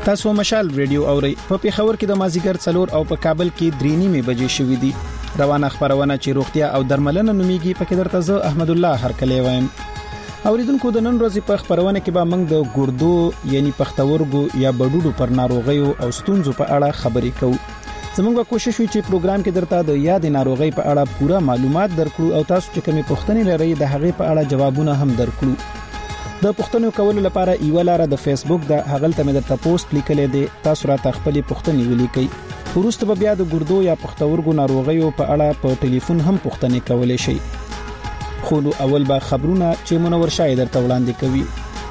تاسو مشال ریډیو اورئ په پیښور کې د مازیګر 4 او په کابل کې 3:30 بجې شوې دي. روانه خبرونه چې روغتیا او درملنه نوميږي په کې درته زه احمد الله هرکلی وایم. اوریدونکو د نن ورځې په خبرونه کې به موږ د ګردو یعنی پښتورګو یا بډوډو پر ناروغیو او ستونزو په اړه خبرې کوو. زموږ به کوشش وي چې پروګرام کې درته د یاد ناروغي په اړه پوره معلومات درکړو او تاسو چې کومې پوښتنې لرئ د هغې په اړه جوابونه هم درکړو. د پوښتنو کولو لپاره ایو لاره د فیسبوک د هغلته مې درته پوسټ لیکلې دي، تاسو راته خپلې پوښتنې ولیکئ. وروسته به بیا د ګردو یا پښتورګو ناروغیو په اړه په ټلیفون هم پوښتنې کولای شئ. خو اول به خبرونه چې منور شای درته وړاندې کوي.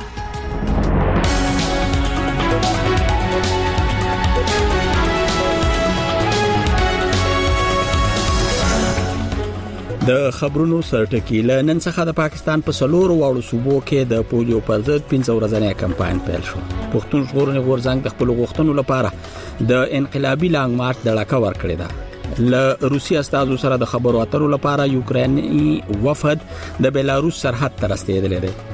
د خبرونو سرټکیله نن څخه د پاکستان په سلور واړو صوبو کې د پولیو پر ضد 15 ورځنی کمپاین پیل شو. پښتون ژغورنې غورځنګ د خپل غوښتنو لپاره د انقلابي لانګ مارچ د لکه ور کړی ده. له روسي استازو سره د خبرو اترو لپاره یوکرینی وفد د بیلاروس سرحد ته رسیدلی دی.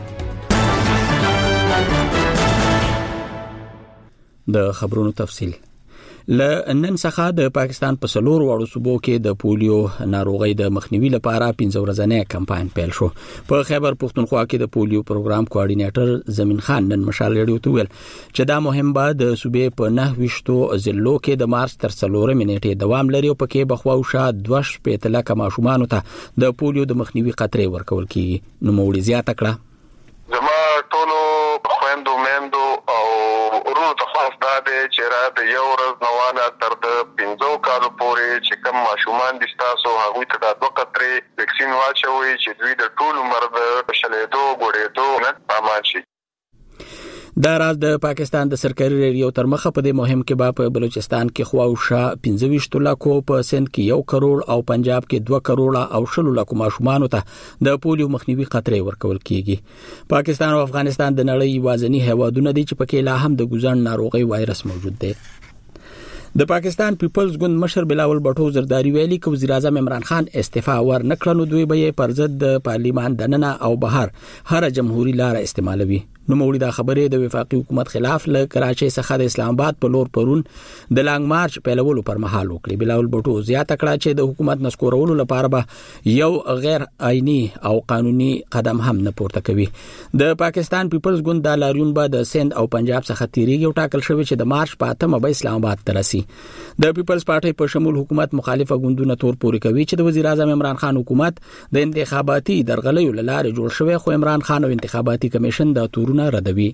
د خبرونو تفصیل ل نن څخه د پاکستان په سلور واړو صوبو کې د پولیو ناروغي د مخنیوي لپاره 15 ورځنی کمپاین پیل شو. په خیبر پښتونخوا کې د پولیو پروګرام کوارډینیټر زمین خان نن مشال ریډیو ته ویل چې دا مهم به د صوبې په 9 ضلعو کې د مارچ تر 3 منېټې دوام لري او پکې بخواوشه 2 لک ماشومان ته د پولیو د مخنیوي قطرې ورکول کیږي. نو موړي زیاته کړه زما ټولو خويندو میندو او ورونو ته خاص دا دی چې را د یو ورځ نوانه تر د 15 کالو پورې چې کوم ماشومان دي تاسو هغه ته د 2 قطرې ویکسین واچوي چې دوی د ټول عمر د شلیدو غوړېدو نه امان شي. دا راز د پاکستان د سرکاري ریډیو تر مخه په دې مهم کې په بلوچستان کې خواوشه 25 لکو، په سند کې 1 کروڑ او پنجاب کې 2 کروڑ او 10 لکو ماشومان ته د پولیو مخنیوي قطرې ورکول کیږي. پاکستان او افغانستان د نړۍ وازنی هیوادونه دي چې پکې لا هم د ګوزن ناروغي وایرس موجود دی. د پاکستان پیپلز ګوند مشر بلاول بټو زرداری ویلي چې وزیر اعظم عمران خان استعفا ورنکړ نو دوی به پر ضد د پارلیمان دننه او بهر هر جمهوریت لار استعمالوي. نو موړي دا خبرې د وفاقي حکومت خلاف له کراچۍ څخه د اسلام آباد په لور پرون د لانګ مارچ پیلولو پر مهال وکړي. بلاول بټو زیاته کړه چې د حکومت نسکورولو لپاره به یو غیر آئینی او قانوني قدم هم نه پورته کوي. د پاکستان پیپلز ګوند د لاریون به د سند او پنجاب څخه تیریږي او ټاکل شوی چې د مارچ په 8 به اسلام آباد ته رسي. د پیپلز پارټي په شمول حکومت مخالفه ګوندونه تور پوري کوي چې د وزیر اعظم عمران خان حکومت د انتخاباتي درغلیو لاره جوړ شوی، خو عمران خان او انتخاباتي کمیشن د تورونه ردوي.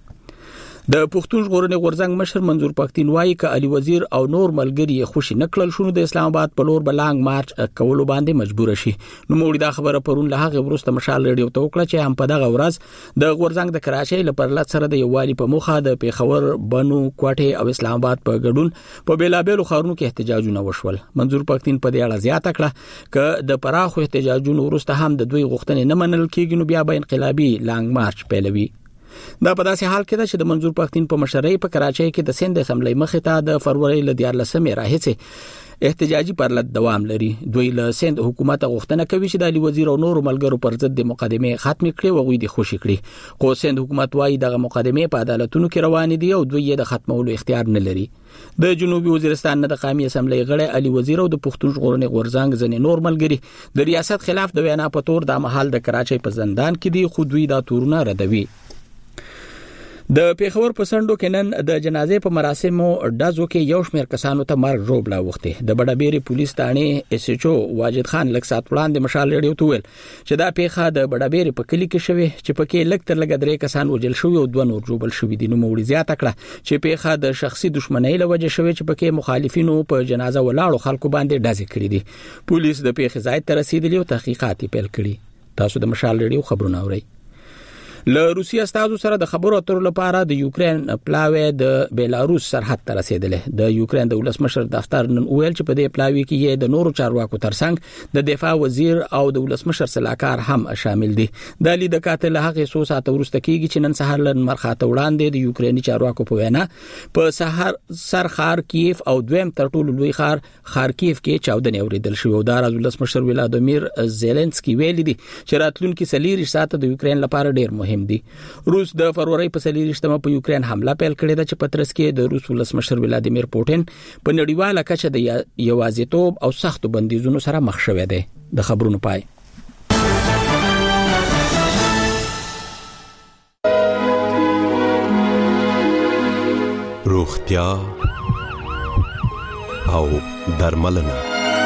د پښتون ژغورنې غورځنګ مشر منظور پښتين وایي چې علي وزیر او نور ملګری خوشي نکړل شنو د اسلام آباد په لور بلانګ مارچ کولو باندې مجبور شي. نو موږ دا خبره پرون له هغه ورسته مشال ریډیو ته وکړه چې هم په دغه ورځ د غورځنګ د کراچۍ لپاره سره د یووالي په مخه د پیښور، بنو، کوټه او اسلام آباد په ګډون په بیلابېلو ښارونو کې احتجاجونه وشول. منظور پښتين په دې اړه زیاته کړه چې د پراخو احتجاجونو وروسته هم د دوی غوښتنې نه منل کېږي نو بیا به انقلابي لانګ مارچ پیلوي. دا په داسې حال کې ده چې د منظور پښتين په مشرۍ په کراچۍ کې د سند اسمبلی مخې ته د فروری ل 14 راهیسې احتجاجي پرلط دوام لري. دوی له سند حکومت غوښتنه کوي چې د علي وزیر او نور ملګرو پر ضد د مقدمه ختم کړي او غوي دي خوشي کړي. خو سند حکومت وايي دغه مقدمه په عدالتونو کې روان دي او دوی یې د ختمولو اختیار نه لري. د جنوبي وزیرستان نه د قومي اسمبلی غړي علي وزیر او د پښتون ژغورنې غورځنګ ځنې نور ملګري د ریاست خلاف د وینا په تور د محل د کراچۍ په زندان کې دي، خو دوی دا تورونه ردوي. د پیښور په سندو کې نن د جنازې په مراسمو ډزو کې یو شمېر کسانو ته مرګ ژوبلا وخته. د بډابېری پولیس ثانې اس ایچ او واجد خان لک سات وړاندې مشال ریډیو ته ویل چې دا پیښه د بډابېری په کلی کې شوه چې پکې لک تر لګ درې کسان وجل شوی او 2 نور ژوبل شوی دي. نو موړي زیاته کړه چې پیښه د شخصي دښمنۍ له وجې شوی چې پکې مخالفینو په جنازه ولاړو خلکو باندې ډزې کړې دي. پولیس د پیښې ځای ته رسیدلی او تحقیقات پیل کړي. تاسو د مشال ریډیو خبرونه اورئ. له روسي استازو سره د خبرو اترو لپاره د یوکرين پلاوی د بیلاروس سرحد ته رسیدلې. د یوکرين د ولسمشر دفتر نن ویل چې په دې پلاوی کې د نورو چارواکو ترڅنګ د دفاع وزیر او د ولسمشر سلاکار هم شامل دي. د لید کاتل هغه سو ساعت ورسته کېږي چې نن سهار لن مرخاته وړاندې د یوکريني چارواکو په وینا په سر خار کیف او دویم تر ټولو لوی خار خارکیف کې چاودنې اوریدل شوې. او د ولسمشر ولادیمیر زيلنسکي ویلي دي چې راتلونکي 30 ساعت د یوکرين لپاره ډېر مهم مهم دي. روس د فروری په 23 په یوکرين حمله پیل کړې ده چې پترس کې د روس ولسمشر ولادیمیر پوتین په نړیواله کچه د یوازیتوب او سختو بندیزونو سره مخ شوی دی. د خبرونو پای. روغتیا او درملنه.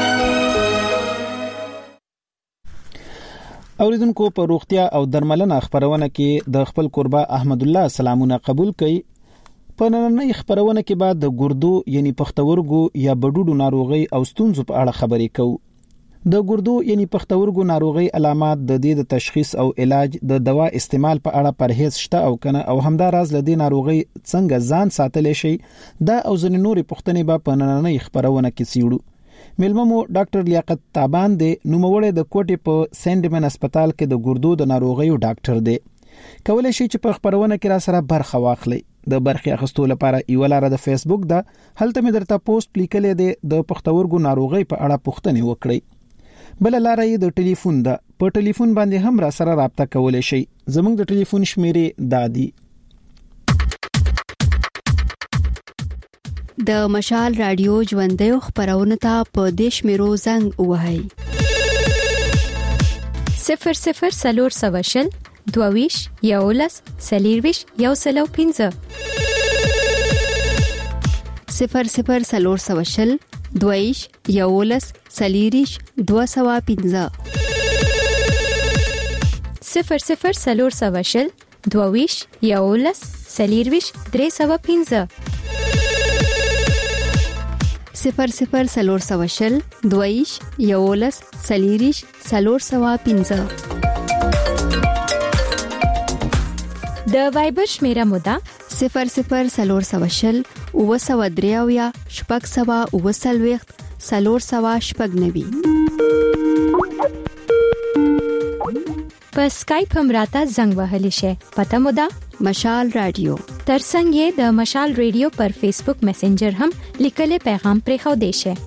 اوریدونکو په روغتیا او درملنه خبرونه کې د خپل قربا احمد الله سلامونه قبول کړي. په نننۍ خبرونه کې بعد د ګردو یعنی پښتورګو یا بډوډو ناروغي او ستونزو په اړه خبرې کوو. د ګردو یعنی پښتورګو ناروغي علامات د دې د تشخیص او علاج د دوا استعمال په اړه پرهیز شته او کنه او همداراز لدی ناروغي څنګه ځان ساتل شي دا او ځنې نورې پوښتنې به په نننۍ خبرونه کې سیړو. ملممو ډاکټر لیاقت تابان دی نوموړی د کوټې په سینډمن هسپتال کې د ګردو د ناروغیو ډاکټر دی. کولای شي چې په خبرونه کې را سره برخه واخلي. د برخه اخستو لپاره یو لاره د فیسبوک ده، هلته مې درته پوسټ لیکلې دی د پښتورګو ناروغي په اړه پوښتنې وکړئ. بل لاره یې د ټلیفون ده، په ټلیفون باندې هم را سره رابطه کولای شي. زموږ د ټلیفون شمیرې دادي د مشال رادیو ژوندۍ خبرونه ته په دیش میرو زنګ وهاي 00 سلور سواشل دوویش یولس سلیرویش یوسلو 15 00 سلور سواشل دوویش یولس سلیریش 215 00 سلور سواشل دوویش یولس سلیرویش 315 00 سلور سواشل دویش یولس سلیریش سلور سوا 15 د وایبر شمیره مودا 00 سلور سواشل او سوا دریاویا شپږ سوا او سلويخت سلور سوا شپږ نوي. په سکایپ هم راته زنګ وهلی شي. پته مودا مشال رادیو. ترڅنګ یې د مشال رادیو پر فیسبوک میسنجر هم لیکلي پیغام پرې خو دی شي.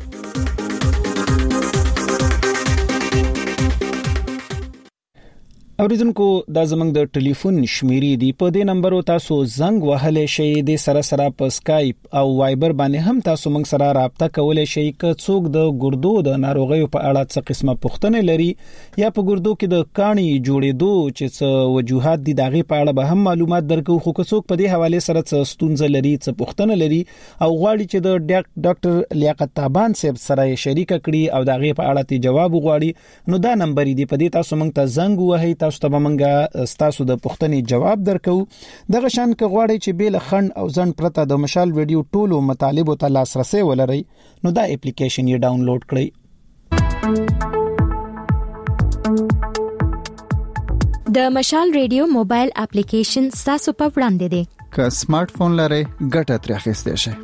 اوریدونکو دا زمنګ د ټلیفون شمیرې دی، په دې نمبر تاسو زنګ وهلې شئ. د سره په سکایپ او وایبر باندې هم تاسو موږ سره رابطه کولای شئ. که څوک د ګردو د ناروغیو په اړه څه قسمه پوښتنه لري یا په ګردو کې د کاڼي جوړېدو چې څه وجوهات دي دغه په اړه به هم معلومات درکو. خو که څوک په دې حواله سره څه ستونزه لري، څه پوښتنه لري او غواړي چې د ډاکټر لیاقت تابان صاحب سره شریک کړي او دغه په اړه ته جواب وغواړي، نو دا نمبر دی، په دې تاسو موږ ته زنګ وهئ. تاسو ته موږ تاسو د پوښتنې جواب درکو. دغه شان که غواړئ چې بیل خند او ځن پرته د مشال ویډیو ټولو مطالبو ته لاسرسي ولرئ، نو دا اپلیکیشن یې ډاونلوډ کړئ. د مشال رادیو موبایل اپلیکیشن تاسو په وړاندې دی. که سمارټ فون لرئ ګټه ترې اخیستئ شئ.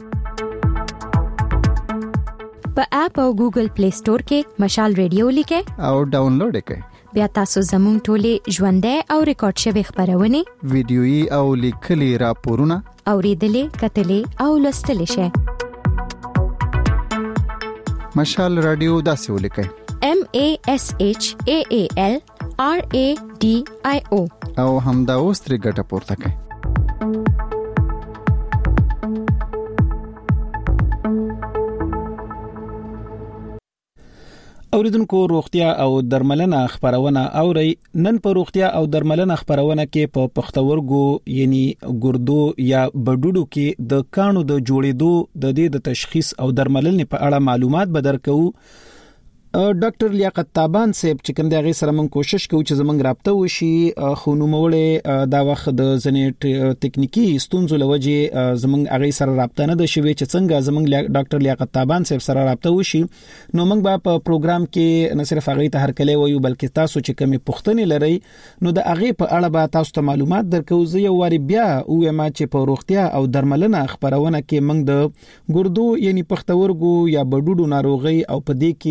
په اپ او ګوګل پلی سٹور کې مشال رادیو لیکئ او ډاونلوډ کړئ. بیا تاسو زموږ ټولې ژوندۍ او ریکارډ شوی خبرونه، ویډیويي او لیکلي راپورونه اوریدلې، کتلې او لوستلې شئ. مشال رادیو داسې ولیکئ MASHAAL RADIO او همدا اوس ترې ګټه پورته کړئ. اوریدونکو روغتیا او درملنه خبرونه اوري. نن په روغتیا او درملنه خبرونه کې په پښتورګو یعنی ګردو یا بډوډو کې د کانو د جوړېدو د دې د تشخیص او درملنې په اړه معلومات به درکو. ډاکټر لیاقت تابان صاحب چې کوم دغه سره موږ کوشش کوو چې زمونږ رابطه وشي، خو نو موړې دا وخت د ځنې ټکنیکی ستونزو لوجه زمونږ هغه سره رابطه نه د شوي چې څنګه زمونږ ډاکټر لیاقت تابان صاحب سره رابطه وشي. نو موږ به په پروګرام کې نه صرف هغه ته هرکلی وایو بلکې تاسو چې کومې پوښتنې لرئ نو د هغه په اړه به تاسو ته معلومات درکو. زه یو واری بیا وایم چې په روغتیا او درملنه خبرونه کې موږ د ګردو یعنی پښتورګو یا بډوډو ناروغي او په دې کې چې کوم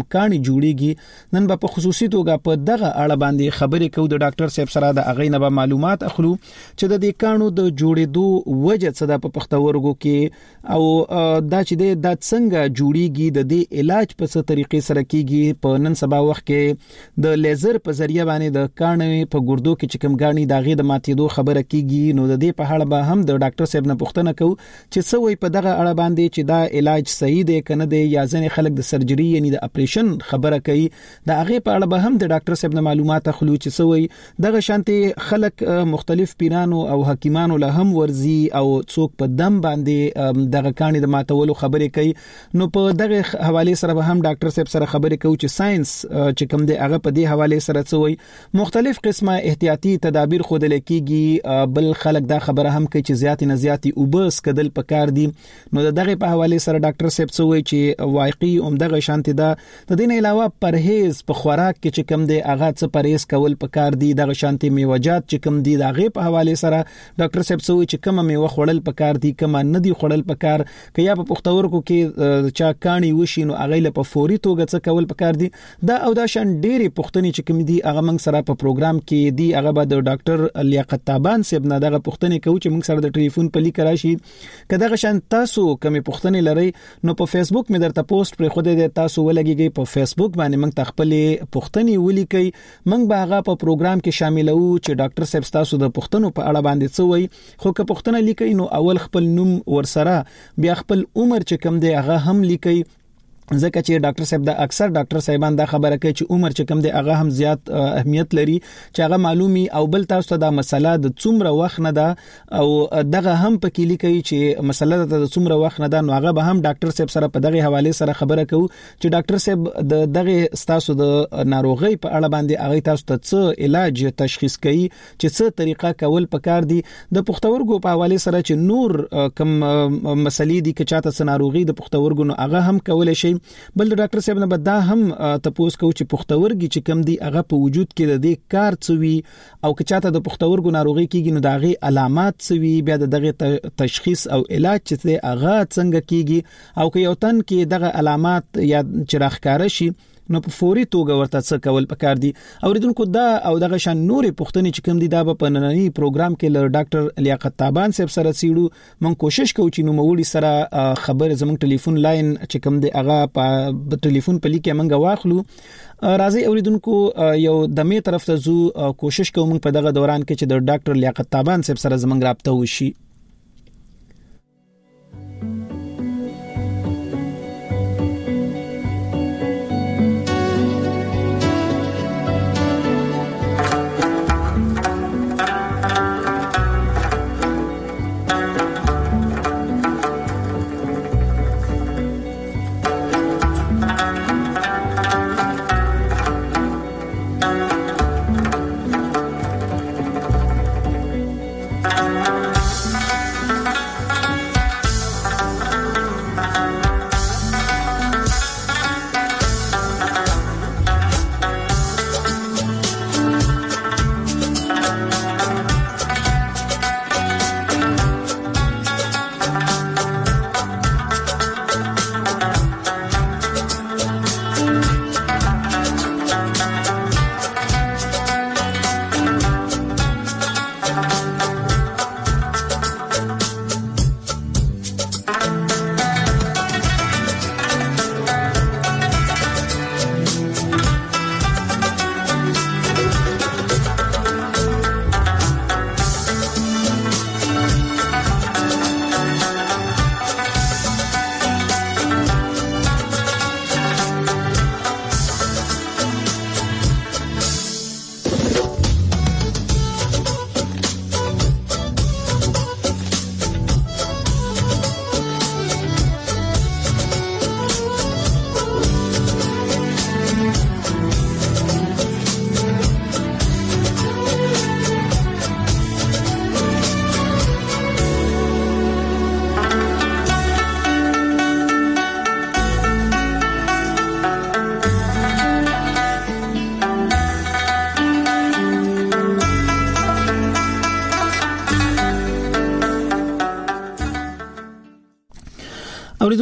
کاني جوړيږي. نن په خصوصي توګه په دغه اړه باندې خبرې کوو د ډاکټر صاحب سره. د اغې نه به معلومات اخلو چې د دې کانو د جوړېدو وجه څه ده په پښتورګو کې او دا چې د څنګه جوړيږي، د دې علاج په څه طریقې سره کیږي. په نن سبا وخت کې د لیزر په ذریعہ باندې د کانې په ګردو کې چې کوم غاڼي داغه د ماتېدو خبره کیږي. نو د دې په اړه به هم د ډاکټر صاحب نه پوښتنه کوو چې څه وایي په دغه اړه باندې چې دا علاج صحیح دی کنه دی، یا ځنې خلک د سرجری یعنی د اپریشن خبره کوي. د هغه په اړه به هم د ډاکټر صاحب نه معلومات اخلو چې څه وایي. دغه شانتي خلک مختلف پیرانو او حکیمانو له هم ورزي او څوک په دم باندې دغه کانې د ماتولو خبره کوي. نو په دغه حواله سره به هم ډاکټر صاحب سره خبرې کوو چې ساينس چې کوم دی هغه په دې حواله سره څه وایي. مختلف قسمه احتیاطي تدابیر خود لکېږي، بل خلک دا خبره هم کوي چې زیات نه زیاتي وبس کدل پکار دي. نو دغه په حواله سره ډاکټر صاحب څه وایي چې واقعي عمدغه شانتي ده. د دې نه علاوه پرهیز په خوراک کې چې کوم دی هغه څه پرهیز کول پکار دي. دغه شانتي میوه‌جات چې کوم دي دغه په حواله سره ډاکټر صاحب څه وایي چې کومه میوه خوړل پکار دي، کومه نه دي خوړل پکار. کیا په پښتورګو کې چا کاني وشي نو هغه له په فوري توګه څه کول پکار دي. دا او دا شان ډېری پښتني چې کوم دي هغه موږ سره په پروګرام کې دی. هغه به د ډاکټر لیاقت تابان صاحب نه دغه پښتني کوي چې موږ سره د ټلیفون په لیک راشي. کله شان تاسو کومې پښتني لري نو په فیسبوک مې درته پوسټ پر خوده دي، تاسو ولګيږئ په فیسبوک باندې موږ تخپل پښتني ولیکي. موږ به هغه په پروګرام کې شاملو چې ډاکټر صاحب تاسو د پښتنو په اړه باندې څه وایي. خو که پښتنه لیکي نو اول خپل نوم ورسره بیا خپل عمر چې کوم دی هغه هم لیکي. ځکه چې ډاکټر صاحب دا اکثر ډاکټر صاحبان دا خبره کوي چې عمر چې کم دی هغه هم زیات اهمیت لري چې هغه معلومي. او بل تاسو ته دا مسله د څومره وخت نه ده او دغه هم پکې لیکي چې مسله د څومره وخت نه ده. نو هغه به هم ډاکټر صاحب سره په دغه حواله سره خبره کوي چې ډاکټر صاحب د دغه تاسو د ناروغي په اړه باندې هغه تاسو ته څه علاج تشخیص کوي، چې څه طریقه کول پکار دي. د پښتورګو په حواله سره چې نور کم مسلې دي کې چاته څه ناروغي د پښتورګو نو هغه هم کول شي. بل ډاکټر صاحب نه بدا هم تاسو کو چې پښتورګي چې کم دي هغه په وجود کې د دې کار څوي او که چاته د پښتورګو ناروغي کیږي نو دغه علامات څوي، بیا دغه تشخیص او علاج چې هغه څنګه کیږي. او که یو تن کې دغه علامات یا چرخکاره شي نو په فوري توګه ورته څه کول پکار دي. اوریدونکو دا او دغه شان نورې پښتني چې کوم دي دا په نننی پروګرام کې له ډاکټر لیاقت تابان صاحب سره سیړو. مونږ کوشش کوو چې نو موړي سره خبر زموږ ټلیفون لاین چې کوم دی هغه په ټلیفون په لیکه مونږ واخلو. راځي اوریدونکو یو دمه طرف ته زو کوشش کوو مونږ په دغه دوران کې چې د ډاکټر لیاقت تابان صاحب سره زموږ رابطه وشي.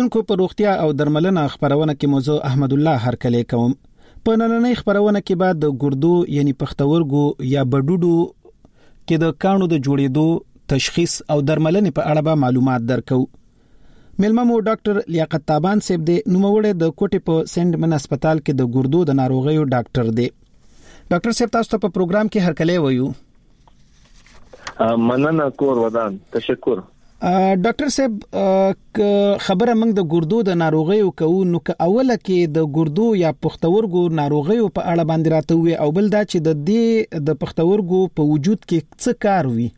اوریدونکو په روغتیا او درملنه خبرونه کې موضوع احمد الله هرکلی کوم. په نننۍ خبرونه کې بعد د ګردو یعنی پښتورګو یا بډوډو کې د کانو د جوړېدو تشخیص او درملنې په اړه به معلومات درکو. ملما مو ډاکټر لیاقت تابان صاحب د نوموړی د کوټې په سنت من هسپتال کې د ګردو د ناروغیو ډاکټر دی. ډاکټر صاحب تاسو ته په پروګرام کې هرکلی وایو. مننه کور ودان تشکر. ډاکټر صاحب خبره موږ د ګردو د ناروغیو کوو نو که اوله کې د ګردو یا پښتورګو ناروغیو په اړه باندې راته وي او بل دا چې د دې د پښتورګو په وجود کې څه کار وي.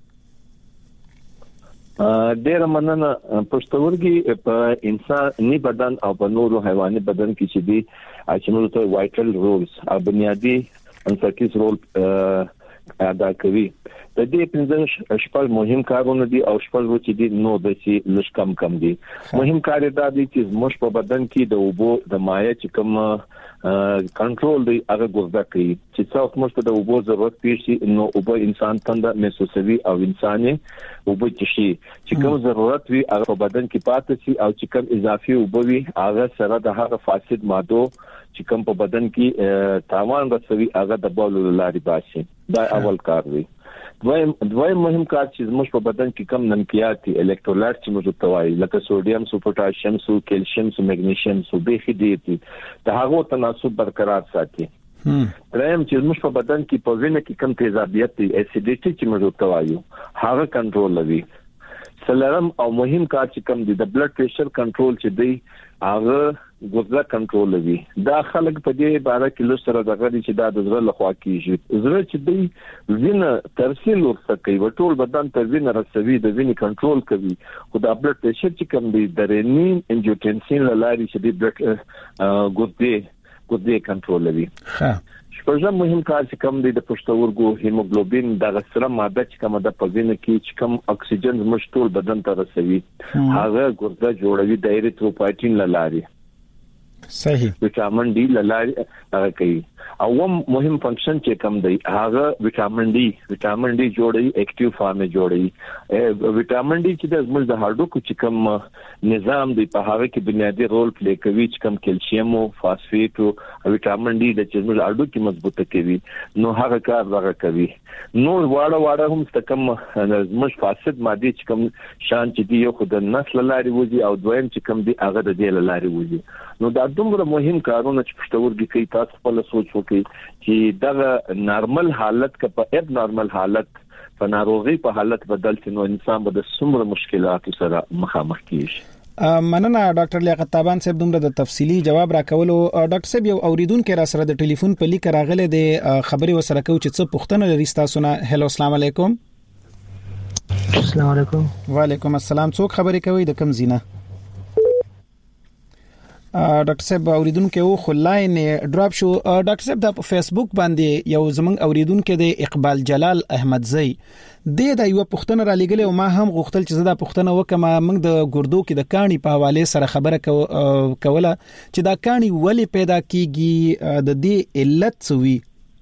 ډېر مننه. پښتورګي په انساني بدن او په نورو حیواني بدن کې چې دي چې موږ ته وایټل رولز او بنیادی انسکیز رول ادا کوي. د دې پنځه شپږ مهم کارونه دي او شپږ چې دي نو د چې لږ کم دي. مهم کار دا دی چې موږ په بدن کې د اوبو د مایع چې کوم کنټرول دی هغه ګرځا کوي چې څوک موږ ته د اوبو ضرورت پیښ نو اوبو انسان تنده محسوسوي او انساني اوبو چې کوم ضرورت وي هغه په بدن کې پاتې شي او چې کوم اضافي اوبو وي هغه سره د هغه فاسد ماده چې کوم په بدن کې تاوان رسوي هغه د بول لاري باسي. دا اول کار دی. دویم مهم کار چې موږ په بدن کې کم نمکيات دي الکترولایټ چې موږ ته وایي لکه سوډیم سو پوتاشیم سو کیلشیم سو میګنیشیم سو به دي د هغه تناسب برقرار ساتي. دریم چې موږ په بدن کې په وینه کې کم تیزابیت دي اسیډیټي چې موږ ته وایو هغه کنټرول لوي. سلرم او مهم کار چې کم دي د بلډ پریشر کنټرول چې دی هغه ګوزا کنټرول لوي. دا خلک په دې باره کې لسره دغه چې دا د زړه لخوا کیږي زړه چې دی وینه ترسیل ورسکوي ټول بدن ته وینه رسوي د وینې کنټرول کوي خو دا بلډ پریشر چې کم دی د رینین انجیوټنسین لاري چې دی بلډ ګوزې کنټرول لوي. شپږم مهم کار چې کم دی د پښتورګو هیموګلوبین د سره ماده چې کومه د پوینه کې چې کم اکسیجن مشتول بدن ته رسوي هغه ګرده جوړوي د ایریتروپایټین لاري. صحیح. وټامین ډي لاري هغه کوي. او مهم فنکشن چې کم دی هغه وټامین ډي جوړوي اکټیو فارم جوړوي. وټامین ډي چې د زموږ د هډوکو چې کم نظام دی په هغه کې بنیادی رول پلی کوي چې کم کیلشیم او فاسفیټ او وټامین ډي د چې زموږ هډوکو مضبوطه کوي نو هغه کار هغه کوي. نو واړه هم تکم زموږ فاسد ماده چې کم شان چې دی یو خود نسل لاري وځي او دویم چې کم دی هغه د دې لاري وځي. نو دا دومره مهم کارونه چې پښتورګي کوي تاسو په سوچ وکړئ چې دا نارمل حالت کا په اب نارمل حالت په ناروغي په حالت بدل شي نو انسان به د څومره مشکلاتو سره مخامخ کیږي. مننه ډاکټر لیاقت تابان صاحب دومره د تفصیلی جواب راکولو. ډاکټر صاحب یو اوریدونکو را سره د ټلیفون په لیک راغله د خبري وسره کو چې څه پوښتنه لري تاسو نه. هلو السلام علیکم. السلام علیکم. وعلیکم السلام. څوک خبري کوي د کوم زینه؟ ډاکټر صاحب اوریدونکو خو لاین ډراپ شو. ډاکټر صاحب د فیسبوک باندې یو زمنګ اوریدونکو د اقبال جلال احمدزی د یو پښتنه را لګلې او ما هم غوښتل چې زدا پښتنه وکم موږ د ګردو کې د کانی په حواله سره خبره کوله چې دا کانی ولی پیدا کیږي د دې علت څه وی.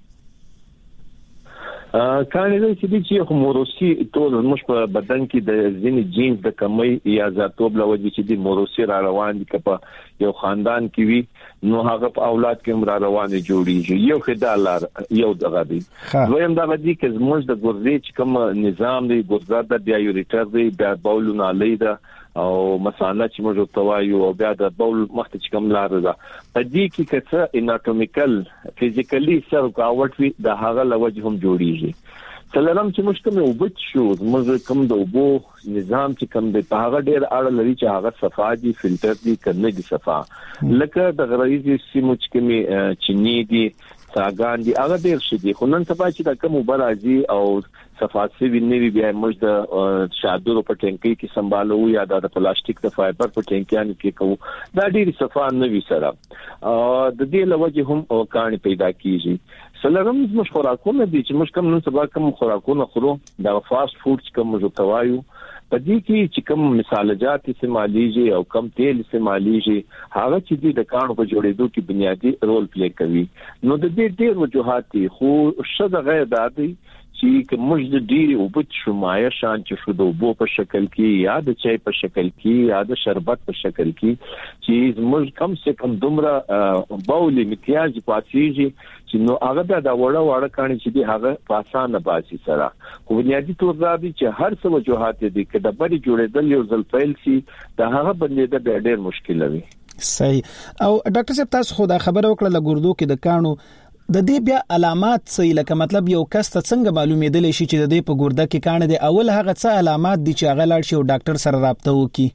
کانی چې موروسی ټول موږ په بدن کې د ځینې جینز د کمی یا زیاتوب لوجه چې د موروسی را روان دي کپه یو خاندان کې وي نو هغه په اولاد کې را روان جوړیږي. یو خدالار یو دغه دی. دویم دا دی چې موږ د ګرځي چې کوم نظام دی ګرځا د ډایورټر دی بیا بولونه لیدا او مثلا چې موږ توایو او بیا د بول مخ ته کوم لار ده په دې کې کڅه اناتومیکل فزیکلی سره کاوټ وي د هغه لوجه هم جوړیږي. سلام چې موږ کوم وبد شو موږ کوم د وبو نظام چې کوم د هغه ډیر اړه لري چې هغه صفا دي فلټر دي کنه دي صفا لکه د غریزي سیمو چې کوم چینی دي ساګان دي هغه ډیر شي دي خو نن سبا چې د کوم برازي او صفاصي ویني بیا موږ د شادو په ټینکی کې سمبالو یا د پلاستیک د فایبر په ټینکیانو کې کوو دا ډیر صفا نه وي سره د دې لوجه هم کانی پیدا کیږي. سلام موږ خوراکونه دي چې موږ کوم نن سبا کوم خوراکونه خورو دا فاست فود چې کوم موږ توایو په دې کې چې کوم مثالجات استعماليږي او کم تیل استعماليږي هغه چې د کانو په جوړېدو کې بنیادی رول پلی کوي. نو د دې ډېر وجوهات دي خو شته غیر دادي چې موږ د ډېری وبد شمایه شان چې شو د وبو په شکل کې یا د چای په شکل کې یا د شربت په شکل کې چې موږ کم سے کم دومره باولې امتیاز پاتېږي چې نو هغه د وړه کاني چې دی هغه په اسانه باسي سره خو بنیادی تور دا دي چې هر څه وجوهات دي چې د بری جوړېدل یو ځل فعل سي د هغه بندیده ډېر مشکل وي. صحیح. او ډاکټر صاحب تاسو خو دا خبره وکړه لګردو کې د کانو د دې بیا علامات څه لکه مطلب یو کس ته څنګه معلومېدل شي چې د دې په ګرده کې کانه دي اول هغه څه علامات دي چې هغه لاړ شي او ډاکټر سره رابطه وکړي؟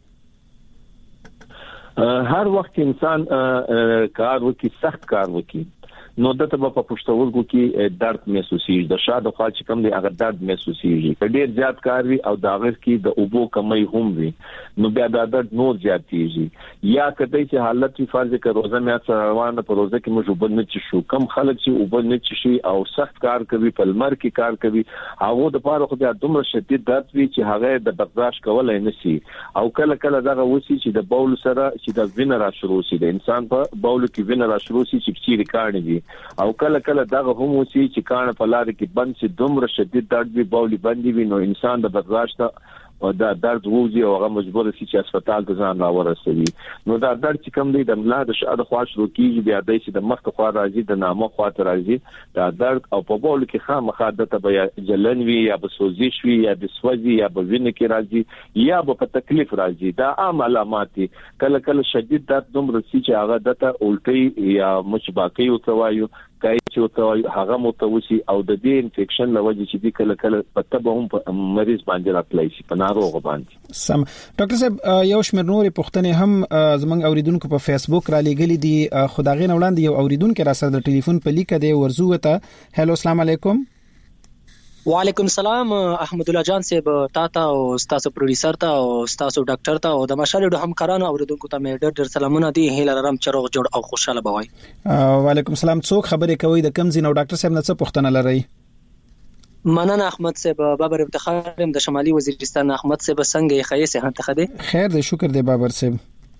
هر وخت انسان کار وکړي سخت کار وکړي نو دته په پښتورګو کې درد محسوسېږي د شاده خوا چې کم دی هغه درد محسوسېږي ډېر زیات کار وي او دا غیر کې د اوبو کمی هم وي نو بیا دا درد نور زیاتېږي یا کدی چې حالت وي فرض کړه روزه مې سره روانه په روزه کې موږ وبنه چې شو کم خلک چې وبنه چې شي او سخت کار کوي په لمر کې کار کوي هغه د پاره خو د دومره شدید درد وي چې هغه د برداشت کولای نه شي او کله کله دا وسی چې د بول سره چې د وینه را شروع شي د انسان په بول کې وینه را شروع شي چې چیرې کار نه او کله دغه هم وسی چې کانه په لار کې بند شي دومره شدید درد وي بولي بندي وي نو انسان د برداشت او دا درد ووزي او هغه مجبور شي چې هسپتال ته ځان راورسوي نو دا درد چې کوم دی د ملا د شاده خوا شروع کیږي بیا د چې د مخ خوا راځي د نامه خوا ته راځي دا درد او په بول کې خامخا د بیا جلن وي یا په سوزش وي یا د سوځي یا په وینې کې راځي یا په تکلیف راځي دا عام علامات دي کله شدید درد دومره چې هغه دته الټي یا مشباقي او توایو کای چې هغه متوسي او د دې انفیکشن لوجه چې د کله پته به هم مریض باندې راپلای شي په ناروغ باندې. سم ډاکټر صاحب یو شمېر نورې پوښتنې هم زموږ اوریدونکو په فیسبوک را لېږلي دي خدای نه وړاندې یو اوریدونکو را سره د ټلیفون په لیکه دی ورزو ته هلو السلام علیکم. وعلیکم السلام احمد الله جان صاحب تاسو او تاسو پروډوسر ته او تاسو ډاکټر ته او د مشال د همکارانو اوریدونکو ته مې ډېر سلامونه دي هیله لرم چې روغ جوړ او خوشاله بوي. وعلیکم السلام. څوک خبرې کوي د کم زینو ډاکټر صاحب نه څه پوښتنه لري؟ مننه احمد صاحب بابر افتخار د شمالي وزیرستان احمد صاحب څنګه خیس هانته خدي خیر دی شکر دی بابر صاحب.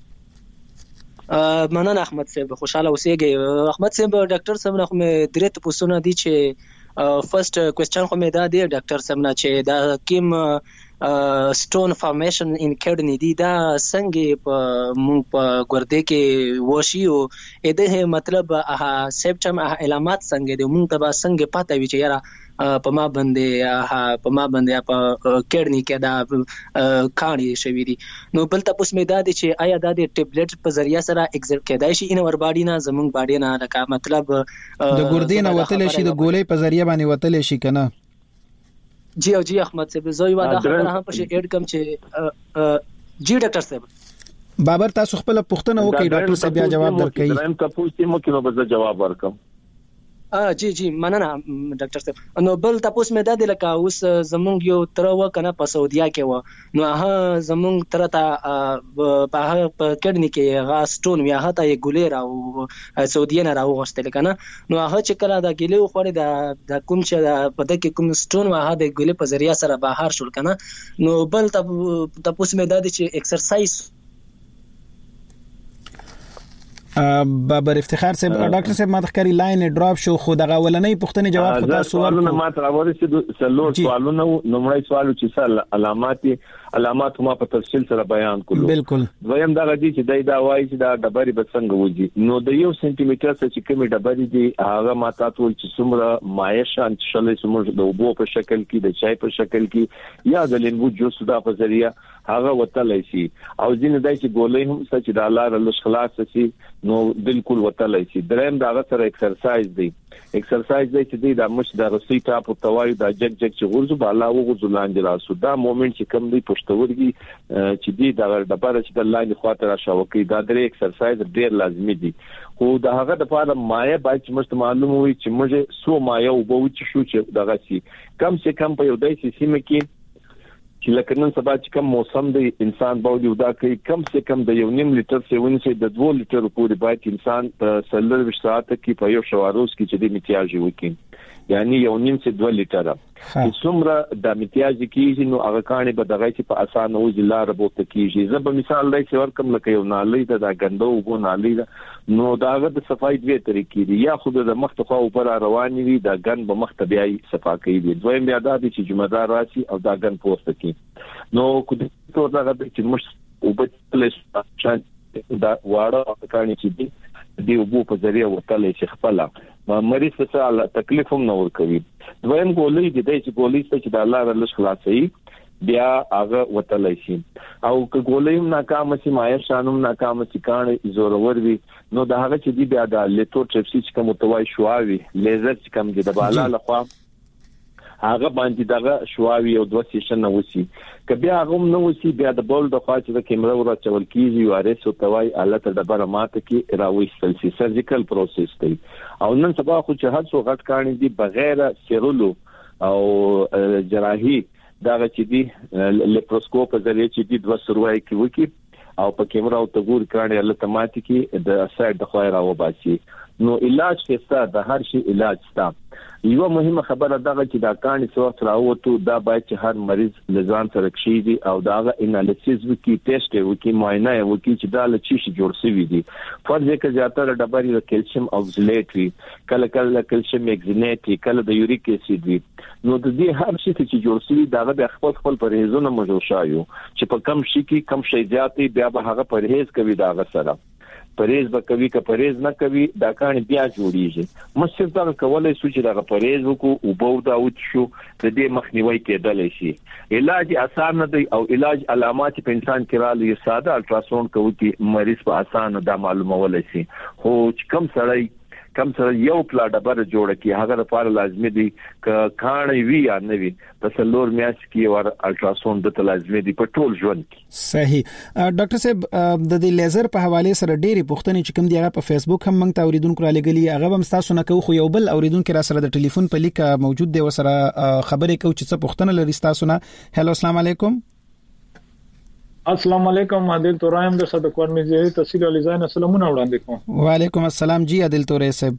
مننه احمد صاحب خوشاله اوسېږي. احمد صاحب ډاکټر صاحب نه مې درې پوښتنه دي چې فرست کوېسچن خو مې دا دی ډاکټر صاحب نه چې دا کیم سټون فارمیشن ان کډنی دی دا څنګه په ګردې کې وشي او اې مطلب سیمپټم علامات څنګه دي مونږ ته څنګه پته وي چې یاره په ما باندې په کډنی کې دا کاڼي شوی دي نو بل تاسو مې دا دي چې آیا دا د ټیبلټ په ذریعہ سره ایگزیکټ کېدای شي ان ور باډي نه زمونږ باډي نه لکه مطلب د ګردې نه وتل شي د ګولې په ذریعہ باندې وتل شي کنه؟ جی احمد صاحب زوی واده خبره هم پښې اډ کم چې جی ډاکټر صاحب بابر تاسو خپل پوښتنه وکړئ ډاکټر صاحب بیا جواب درکړي. درم تاسو چې مو کې به جواب ورکم. جی مننه ډاکټر صاحب. نو بل تاسو مې دا د لکه اوس زمونږ یو تر وکنه په سعودیا کې و نو هغه زمونږ تر ته په کډنی کې غا سټون وی هغه ته یې ګولې راو سعودیا نه راو غشتل کنه نو هغه چې کله دا ګلې خوړې د کوم چې په دغه کوم سټون هغه د ګولې په ذریعہ سره بهر شول کنه نو بل تاسو مې دا چې ایکسرسایز بابر افتخار صاحب ډاکټر صاحب ما تخکاری لاین ډراپ شو خو دغه ولنې پوښتنه جواب خو تاسو ورکړو ما تر ورسې سلور سوالونه نمړی سوال چې سل علامات ما په تفصیل سره بیان کړو. بالکل. دویم دا غدي چې دا وایي چې دا ډبرې به څنګه وځي نو د 1 سنټي میټر څخه چې کومې ډبرې دي هغه ما تاسو چې څومره مایشان شلې څومره د اوبو په شکل کې د چای په شکل کې یا د لیمو جوس دا په ذریعہ هغه وتلای شي او ځینې دای چې ګولې هم چې د الله رل خلاص شي نو بالکل وتلای شي. دریم دا غسر ایکسرسایز دی چې دا مش د رسی ټاپ او توای دا جګ چې غورځو بالا وغورځو لاندې راسو دا مومنت چې کم دی پښتورګي چې دی دا ډبره چې د لاندې خواته راشوکې دا درې ایکسرسایز ډیر لازمي دي خو دا هغه د پاره مایه باید چې مست معلوم وي چې موږ سو مایه او بو چې شو چې دغه سي کم سے کم په یو دای سیمه کې چې لکه نن سبا چې کم موسم دی انسان باندې ودا کوي کم سے کم د 1.5 لیټر سیون سي د 2 لیټر پورې باید انسان په 30 ساعت کې په یو شواروس کې چې د امتیاز وکړي یعنی 1.5 سے 2 لیټر څومره د امتیاز کیږي نو هغه کانې به دغه چې په اسانه وځي لار بوته کیږي. زه به مثال لای چې ورکم لکه یو نالۍ د غندو وبو نالۍ نو داغه د صفای دوه طریقې دي، یا خود د مخ ته خو پر رواني وي دا غن به مخ ته بیا صفا کوي، دویم بیا دا چې جمعدار راشي او دا غن پورته کوي. نو کو د ټول دغه چې مش وبتل شان دا واړه کانې چې دی وبو په ذریعہ وتلې چې خپل مریض ته تکلیف هم نه ور کوي. دویم ګولې د دې چې ګولې چې د الله رل خلاصي بیا هغه وتلې شي، او که ګولې هم ناکام شي مایر شانم ناکام شي کانې زورور وي نو دا هغه چې دی بیا د لیتوټریپسي چې کوم توای شواوي لیزر چې کوم دی د بالا لخوا هغه باندې دغه شواوي او 2 سیشن وسی. که بیا هغه نو وسی بیا د بول د خوا چې د کیمرا ور چول کیږي او ارس او توای الله ته د بره ماته کې راوېستل شي، سرجیکل پروسس دی. او نن سبا خو چې هر څو غټ کانې دي بغیر سیرولو او جراحي دغه چې دی لیپروسکوپ ذریعہ چې دی 2 سروای کې وکی او په کیمرا او تګور کانې الله تماتي کې د سایډ د خوا راو باسي. نو علاج کې د هر شي علاج ستا. یو مهمه خبره دغه چې دا کانې څو راوته دا باید چې هر مریض لزان سره کشي او داغه انالیسیس وکي، ټیسټ وکي، معاینه وکي چې دا لچی شي جوړ شوی دي. فرض کې زیاتره ډبري د کیلشیم اوکسالیټ وی، کله کیلشیم اکزینیټ، کله د یوریک اسید وی. نو د دې هر شي چې جوړ شوی داغه د خپل پرهیزونه موجود شایو چې په کم شي کې کم شي زیاتې بیا به هغه پرهیز کوي داغه سره پرهیز به کوي که پرهیز نه کوي دا کانې بیا جوړیږي. مصرف دا کولای شو چې دا پرهیز وکړو او بو دا وت شو د دې مخنیوي کېدل شي. علاج آسان دی او علاج علامات په انسان کې راځي ساده الټراساوند کوي چې مریض په آسان دا معلومول شي. خو کم سره یو پلا ډبر جوړ کی هغه لپاره لازمي دي ک کانې وی یا نه وی تسلور میاش کی ور الټراساوند د لازمي دي په ټول ژوند کې. صحیح. ډاکټر صاحب د دې لیزر په حواله سره ډېری پوښتنې چې کوم دی هغه په فیسبوک هم موږ ته اوریدونکو را لګلی هغه هم تاسو نه کوو، خو یو بل اوریدونکو را سره د ټلیفون په لیک موجود دی وسره خبرې کوي چې څه پوښتنه لري تاسو نه. هالو السلام علیکم. السلام علیکم. عادل تورایم د صدقور میزه تحصیل علی زین سلامونه وړاندې کوم. وعلیکم السلام جی عادل تورای صاحب.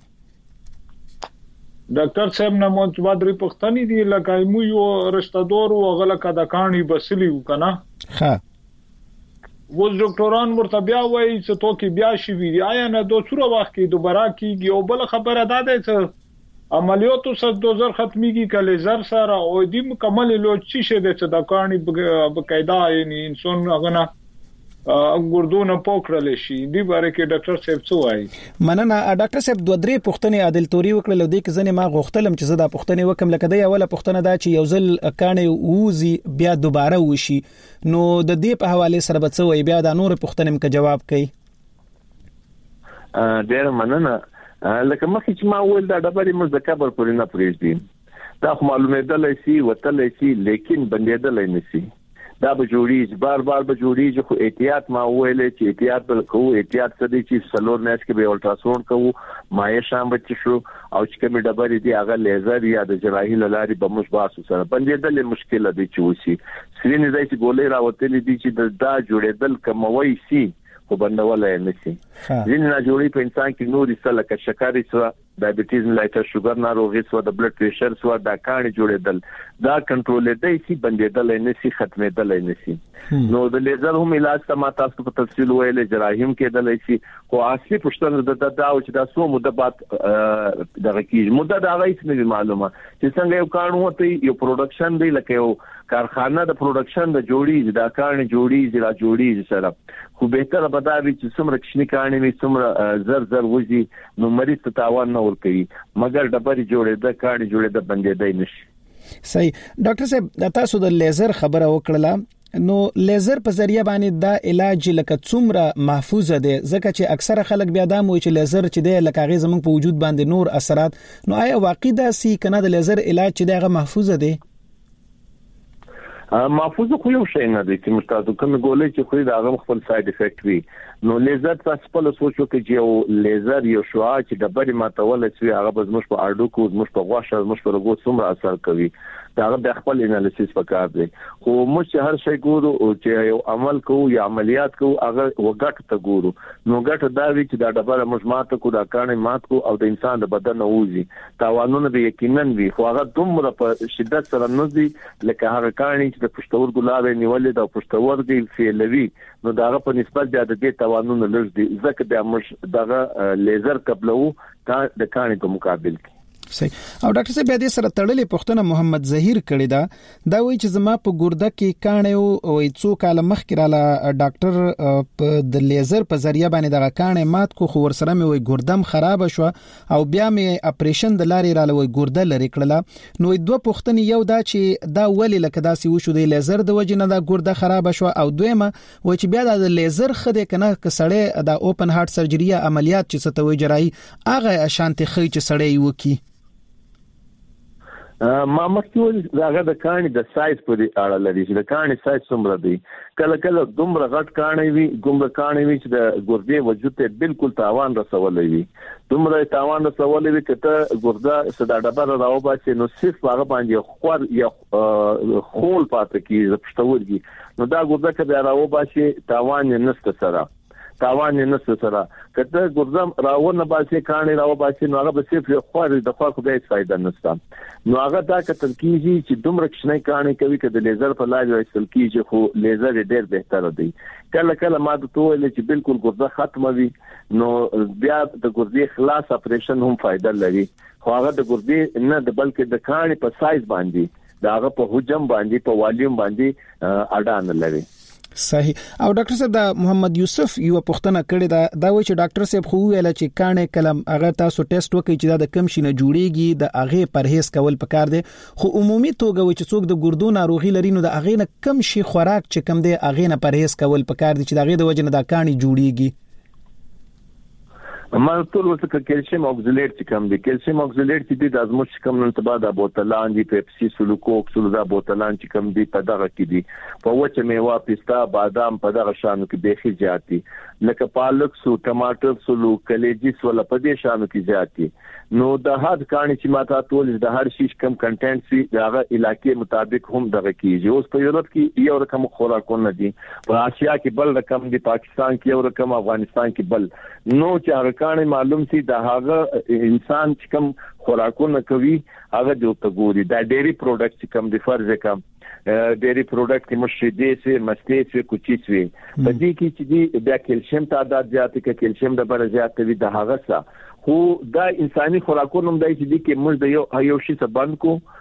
ډاکټر صاحب نه مونږ باندې پښتني دي لکه مو یو رشتہ دور او غل کده کانی بسلی وکنه. ها و ډاکټران ورته بیا وایي چې تو کې بیا شي وی آیا نه دوه څوره وخت کې دوباره کیږي. او بل خبره ده چې عملیاتو سره دوزر ختميږي کله زر سره او دې مکمل لوټ شي چې د کانی بقاعده یعنی انسان غنه ګردونه پوکړل شي. دې باره کې ډاکټر صاحب څه وایي؟ مننه ډاکټر صاحب. دوه درې پوښتنې عادل توري وکړل د دې ځنه ما غوښتلم چې زدا پوښتنې وکم لکه د اوله پوښتنه دا چې یو ځل کانی ووزي بیا دوباره وشي نو د دې په حواله سره به څه وایي بیا د نور پوښتنې مکه جواب کوي. ډېر مننه. لکه مخکې چې ما ویل دا ډبرې موږ د کبر پورې نه پرېږدي، دا خو معلومېدلی شي وتلی شي لیکن بندېدلی نه شي. دا به جوړیږي بار به جوړیږي، خو احتیاط ما ویلې چې احتیاط به کوو. احتیاط څه دی چې سلور میاشت کې به الټراساوند کوو، مایع شام به شو او چې کومې ډبرې دي هغه لیزر یا د جراحي لارې به موږ باسو سره بندېدل مشکل دی چې وشي. سرینې دی چې ګولې راوتلې دي چې دا جوړېدل کموي شي خو بندولای نه شي. ځینې نه جوړي په انسان کې نورې څه لکه شکر سره ډایبټیز لایټر شوګر ناروغي سره د بلډ پریشر سره دا کانې جوړېدل دا کنټرول دی شي بندېدل نه شي ختمېدل نه شي. نو د لیزر هم علاج ته ما تاسو په تفصیل ویلې جراحي هم کېدل شي. خو اصلي پښتنه د دا چې دا سو مده بعد دغه کیږي مده دا غیث نه معلومه چې څنګه یو قانون ته یو پروډکشن دی لکه یو کارخانه د پروډکشن د جوړیږي دا کانې جوړیږي را جوړیږي سره. خو بهتره به دا وي چې څومره کښنی کانې وي څومره زر وځي نو مریض ته تاوان نه ورکوي، مګر ډبرې جوړېده کانې جوړېده بندېدای نشي. صحیح. ډاکټر صاحب تاسو د لیزر خبره وکړه نو لیزر په ذریعہ باندې دا علاج لکه څومره محفوظ دی ځکه چې اکثره خلک بیا دا موي چې لیزر چې دی لکه هغه زموږ په وجود باندې نور اثرات نو آیا واقعي دا سي کنه د لیزر علاج چې دی هغه محفوظ دی؟ محفوظ خو یو شی نه دی چې مستاسو کوم ګولې چې خو دا هغه خپل ساید افیکټ وي. نو لیزر تاسو په سوچو کې چې یو لیزر یو شعاع چې د بری ماتول شي هغه به زموږ په اړو کو زموږ په غوښه زموږ په رګو څومره اثر کوي. دا د خپل انالیسس وکړ دی خو موږ هر شي ګورو او چې یو عمل کوو یا عملیات کوو هغه وګټ ته ګورو نو ګټ دا وی چې دا ډبره موږ ماته کو دا کانه مات کو او د انسان د بدن اوزي تاوانونه به یقینا وي خو هغه دومره په شدت سره نه دي لکه هغه کانه چې د پښتور ګلابه نیولې د پښتور دی فعلوي نو داغه په نسبت د دې توانونه لږ دي ځکه د موږ دغه لیزر قبلو د کانې په مقابل کې صحیح او ډاکټر صاحب دې سره تړلې پښتنه محمد ظهیر کړی دا وایي چې زما په ګرده کې کانې او څو کال مخکې رااله ډاکټر د لیزر په ذریعہ باندې دغه کانې مات کو خو ورسره مې وای ګردم خراب شو او بیا مې اپریشن د لارې رااله وای ګرده لري کړله نو دوه پښتنې یو دا چې دا ولې لکه داسې وشو د لیزر د وجې نه دا ګرده خراب شو او دویمه وای چې بیا د لیزر خدای کنه کسړې د اوپن هارت سرجری عملیات چې ستوي جراحي هغه شانتي خې چې سړی وکي ما مخکې داغه د کانې د سایز پورې اړه لري چې د کانې سایز څومره دی کله کله دومره غټ کانې وي ګمره کانې وي چې د ګردې وجود ته بالکل تاوان رسولې وي دومره تاوان رسولې وي چې ته ګرده صدا ډبره راوباسي نو صرف هغه باندې خور یا خول پاتې کیږي پښتورګي نو دا ګرده چې راوباسي تاوان یې نشته سره تاوان یې نشته سره کته ګردم راونه باسي کانې راوباسي نو هغه به صرف خور د خوا کو به فائدہ نشته نو هغه دا کتل کیږي چې دومره کښنه کانې کوي چې د لیزر په لارې وایسل کیږي خو لیزر ډېر بهتر دی کله کله ما د توله چې بالکل ګرده ختمه وي نو بیا د ګردې خلاص اپریشن هم فائدہ لري خو هغه د ګردې نه د بلکې د کانې په سایز باندې دا هغه په حجم باندې په والیوم باندې اډان لري صحیح او ډاکټر صاحب دا محمد یوسف یو پښتنه کړی دا وایي چې ډاکټر صاحب خو ویل چې کانې کلم هغه تاسو ټیسټ وکړي چې دا د کم شي نه جوړیږي د هغه پرهیز کول پکار دي خو عمومي توګه وایي چې څوک د ګردو ناروغي لري نو د هغه نه کم شي خوراک چې کم دی هغه نه پرهیز کول پکار دي چې د هغه د وجه نه دا کانې جوړیږي ما ټول څه کیلشیم اوکسالیټ چې کوم دي کیلشیم اوکسالیټ چې د ازموش کوم نن تبا د بوتلان دي پیپسي سلوکوک سلوزا بوتلان چې کوم دي په دغه کې دي په وچه میوه پستا بادام په دغه شانو کې بيخي زیاتی لکه پالک سو ټماټر سلو کلیجیس ولا په دې شانو کې زیاتی نو د هر کانې چې ماته ټول د هر شیش کم کنټنټ سي دغه علاقې مطابق هم دغه کیږي اوس په یورپ کې یو رقم خوراکونه دي په آسیا کې بل رقم دي پاکستان کې یو رقم افغانستان کې بل نو چې هغه کانې معلوم سي د هغه انسان چې کم خوراکونه کوي هغه د وګوري دا ډيري پروډکټ کم دي فرض کم ډيري پروډکټ مشدي سي مستی سي کوچي سي په دې کې چې د کیلشیم تعداد زیات کې کیلشیم د بر زیات وي د هغه څخه خو دا انساني خوراکونه هم دای چې کې موږ د یو شي څخه بند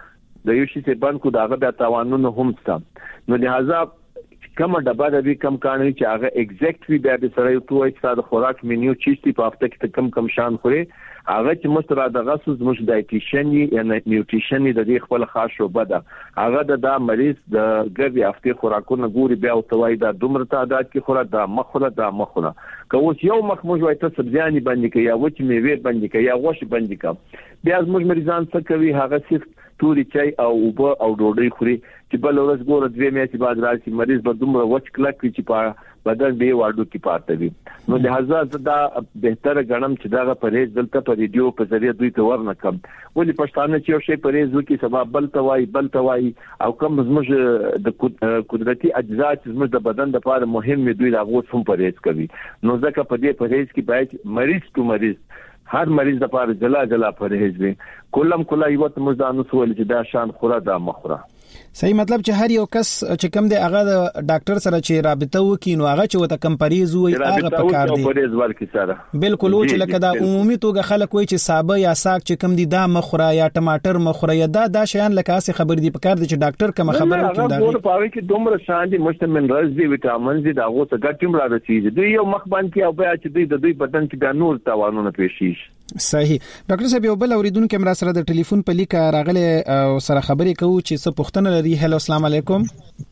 کو دا هغه د توانونو هم ست نو لہذا کومه ډبه د کم کانوي چې هغه ایگزیکټ وي د سره یو توای چې د خوراک مینیو چیشتي په هفته کې کم شان خوري هغه چې مستر د غسوس مش دایټیشن یا نیوټریشن د دې خپل خاص شوبه ده هغه د مریض د ګرځي هفته خوراکونه ګوري بیا او توای د دومره تعداد کې خوراک د مخونه کوم یو مخ موږ وایي ته سبزیانی باندې کې یا وچ میوه باندې کې یا غوښه باندې کې بیا موږ مریضان څه کوي هغه صرف توري چای او اوبه او ډوډۍ خوري چې بل ورځ ګوره 2 میاشتې بعد راشي مریض به دومره وچ کلک چې په بدن به واډو کې پاتې وي نو لہذا دا بهتره غنم چې دا پرهیز دلته په ریډیو په ذریعہ دوی ته ورنکم ولې پښتانه چې یو شی پرهیز وکي سبب بل توای او کوم زموږ د قدرتي اجزا چې زموږ د بدن لپاره مهم دي دوی لاغوت هم پرهیز کوي نو ځکه په دې پرهیز کې باید مریض تو مریض هر مریض د لپاره جلا پرهیز وي کله یو ته مزدانو سوال چې دا شان خوره دا مخوره صحیح مطلب چې هر یو کس چې کوم دی هغه د ډاکټر سره چې رابطه وکړي نو هغه چې وته کمپریز وي هغه په کار دی پرهیز ورکړي سره بالکل چې لکه دا عمومي توګه خلک وایي چې سابه یا ساګ چې کوم دی دا مخوره یا ټماټر مخوره یا دا شیان لکه اسه خبر دی په کار دی چې ډاکټر کوم خبره وکړي دا هغه په کې دومره شان دي مستمنرز دي وټامینز دي دا غو څه ګټم را رسیږي دوی یو مخ باندې او بیا چې دوی بدن کې د نور توانونه پېښیږي صحیح ډاکټر صاحب یو بل اوریدونکو کیمرا سره د ټلیفون په لیکه راغله او سره خبرې کوو چې څه پوښتنه لري هلو السلام علیکم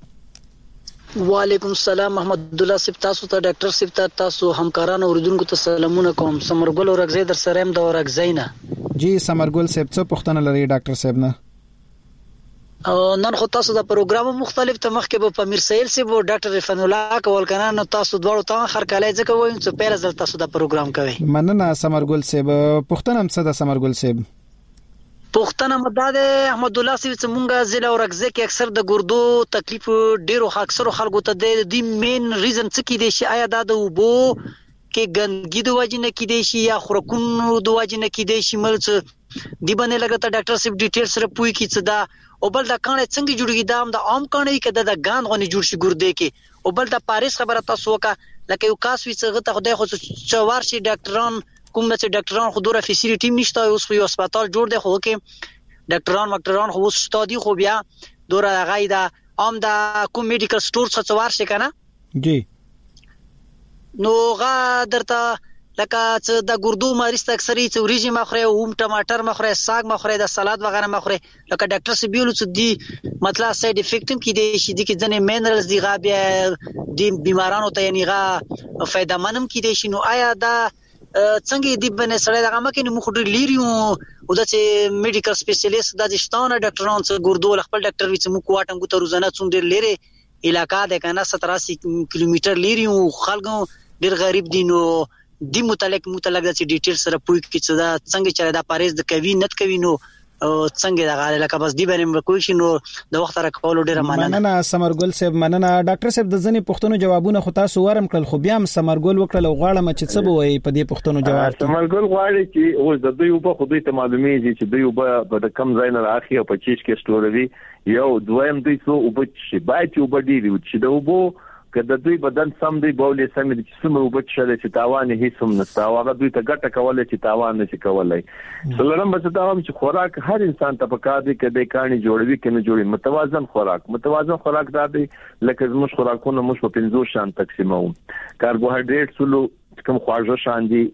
وعلیکم السلام محمد الله صاحب تاسو ته ډاکټر صاحب تاسو همکارانو اوریدونکو ته سلامونه کوم سمرګل ورغزي در سره هم د ورغزینا جی سمرګل صاحب څه پوښتنه لري ډاکټر صاحب نه نن خو تاسو د پروګرام مختلف تمخ کې په امیر سهیل سی وو ډاکټر رفن الله کول کنه نو تاسو دواړو ته خر کالای ځکه وایم چې پیل ځل تاسو د پروګرام کوي مننه سمرګل صاحب پښتنه هم څه د سمرګل صاحب پښتنه مدد احمد الله سي څنګه ضلع اورګزه کې اکثر د ګردو تکلیف ډیرو اکثر خلکو ته د مین ریزن څه کې دي چې آیا د وبو کې ګندګي د وجنه کې دي شي یا خورکونو د وجنه کې دي شي ملڅ دی باندې لګته ډاکټر صاحب ډیټیل سره پوي کې څه دا او بل دا کانه څنګه جوړیږي دا د عام کانه کې د غاند غونې جوړ شي ګردې کې او بل دا پاریس خبره تاسو وکړه لکه یو کاس وی څه ته خدای خو چوار شي ډاکټران کوم چې ډاکټران خو دوره فیسیلیټی نشته اوس په هسپتال جوړ دی خو کې ډاکټران خو اوس ستادي خو بیا دوره غایدا عام دا کوم میډیکل سٹور څه چوار شي کنه جی نو غا درته لکه چې د ګردو مریض ته اکثري چې وریجی مخره او ټماټر مخره ساګ مخره د سلاد وغیرہ مخره لکه ډاکټر سی بیولو چې دی مطلب ساید افیکټ هم کې دي چې د کې ځنه مینرالز دی غا بیا د بیمارانو ته یعنی غا فائدہ منم کې دي شنو آیا دا څنګه دی بنه سره دغه مکه نو خو ډیر لیریو او د چې میډیکل سپیشلیست د ځشتانه ډاکټرانو څخه ګردو خپل ډاکټر وي چې مو کوټنګو ته روزانه څوم ډیر لري علاقہ ده کنه 87 کیلومتر لیریو خلکو ډیر غریب دي نو دی متعلق د ډیټیل سره پوي کې چې دا څنګه چره دا پاریز د کوي نت کوي نو څنګه دا غاله لکه بس دی باندې کوی شي نو د وخت راکول ډیره مننه سمرګل صاحب مننه ډاکټر صاحب د ځنې پښتنو جوابونه خو تاسو ورم کړل خو بیا هم سمرګل وکړل او غواړم چې څه بوي په دې پښتنو جواب سمرګل غواړي چې اوس د دوی په خو دوی ته معلومیږي چې دوی په د کم ځای نه راخي او په چیش کې سټوروي یو دویم دوی سو او په شي باید یو بدیلی چې د وبو کله دوی بدن سم دی بولې سم دي چې سم وبچ شله چې تاوان هیڅ هم نشته او هغه دوی ته ګټه کوله چې تاوان نشي کولای سلام بس دا هم چې خوراک هر انسان ته پکار دی کله کانی جوړوي کنه جوړي متوازن خوراک دا دی لکه زموږ خوراکونه موږ په 15 شان تقسیمو کاربوهایډریټ سلو کوم خواږه شان دي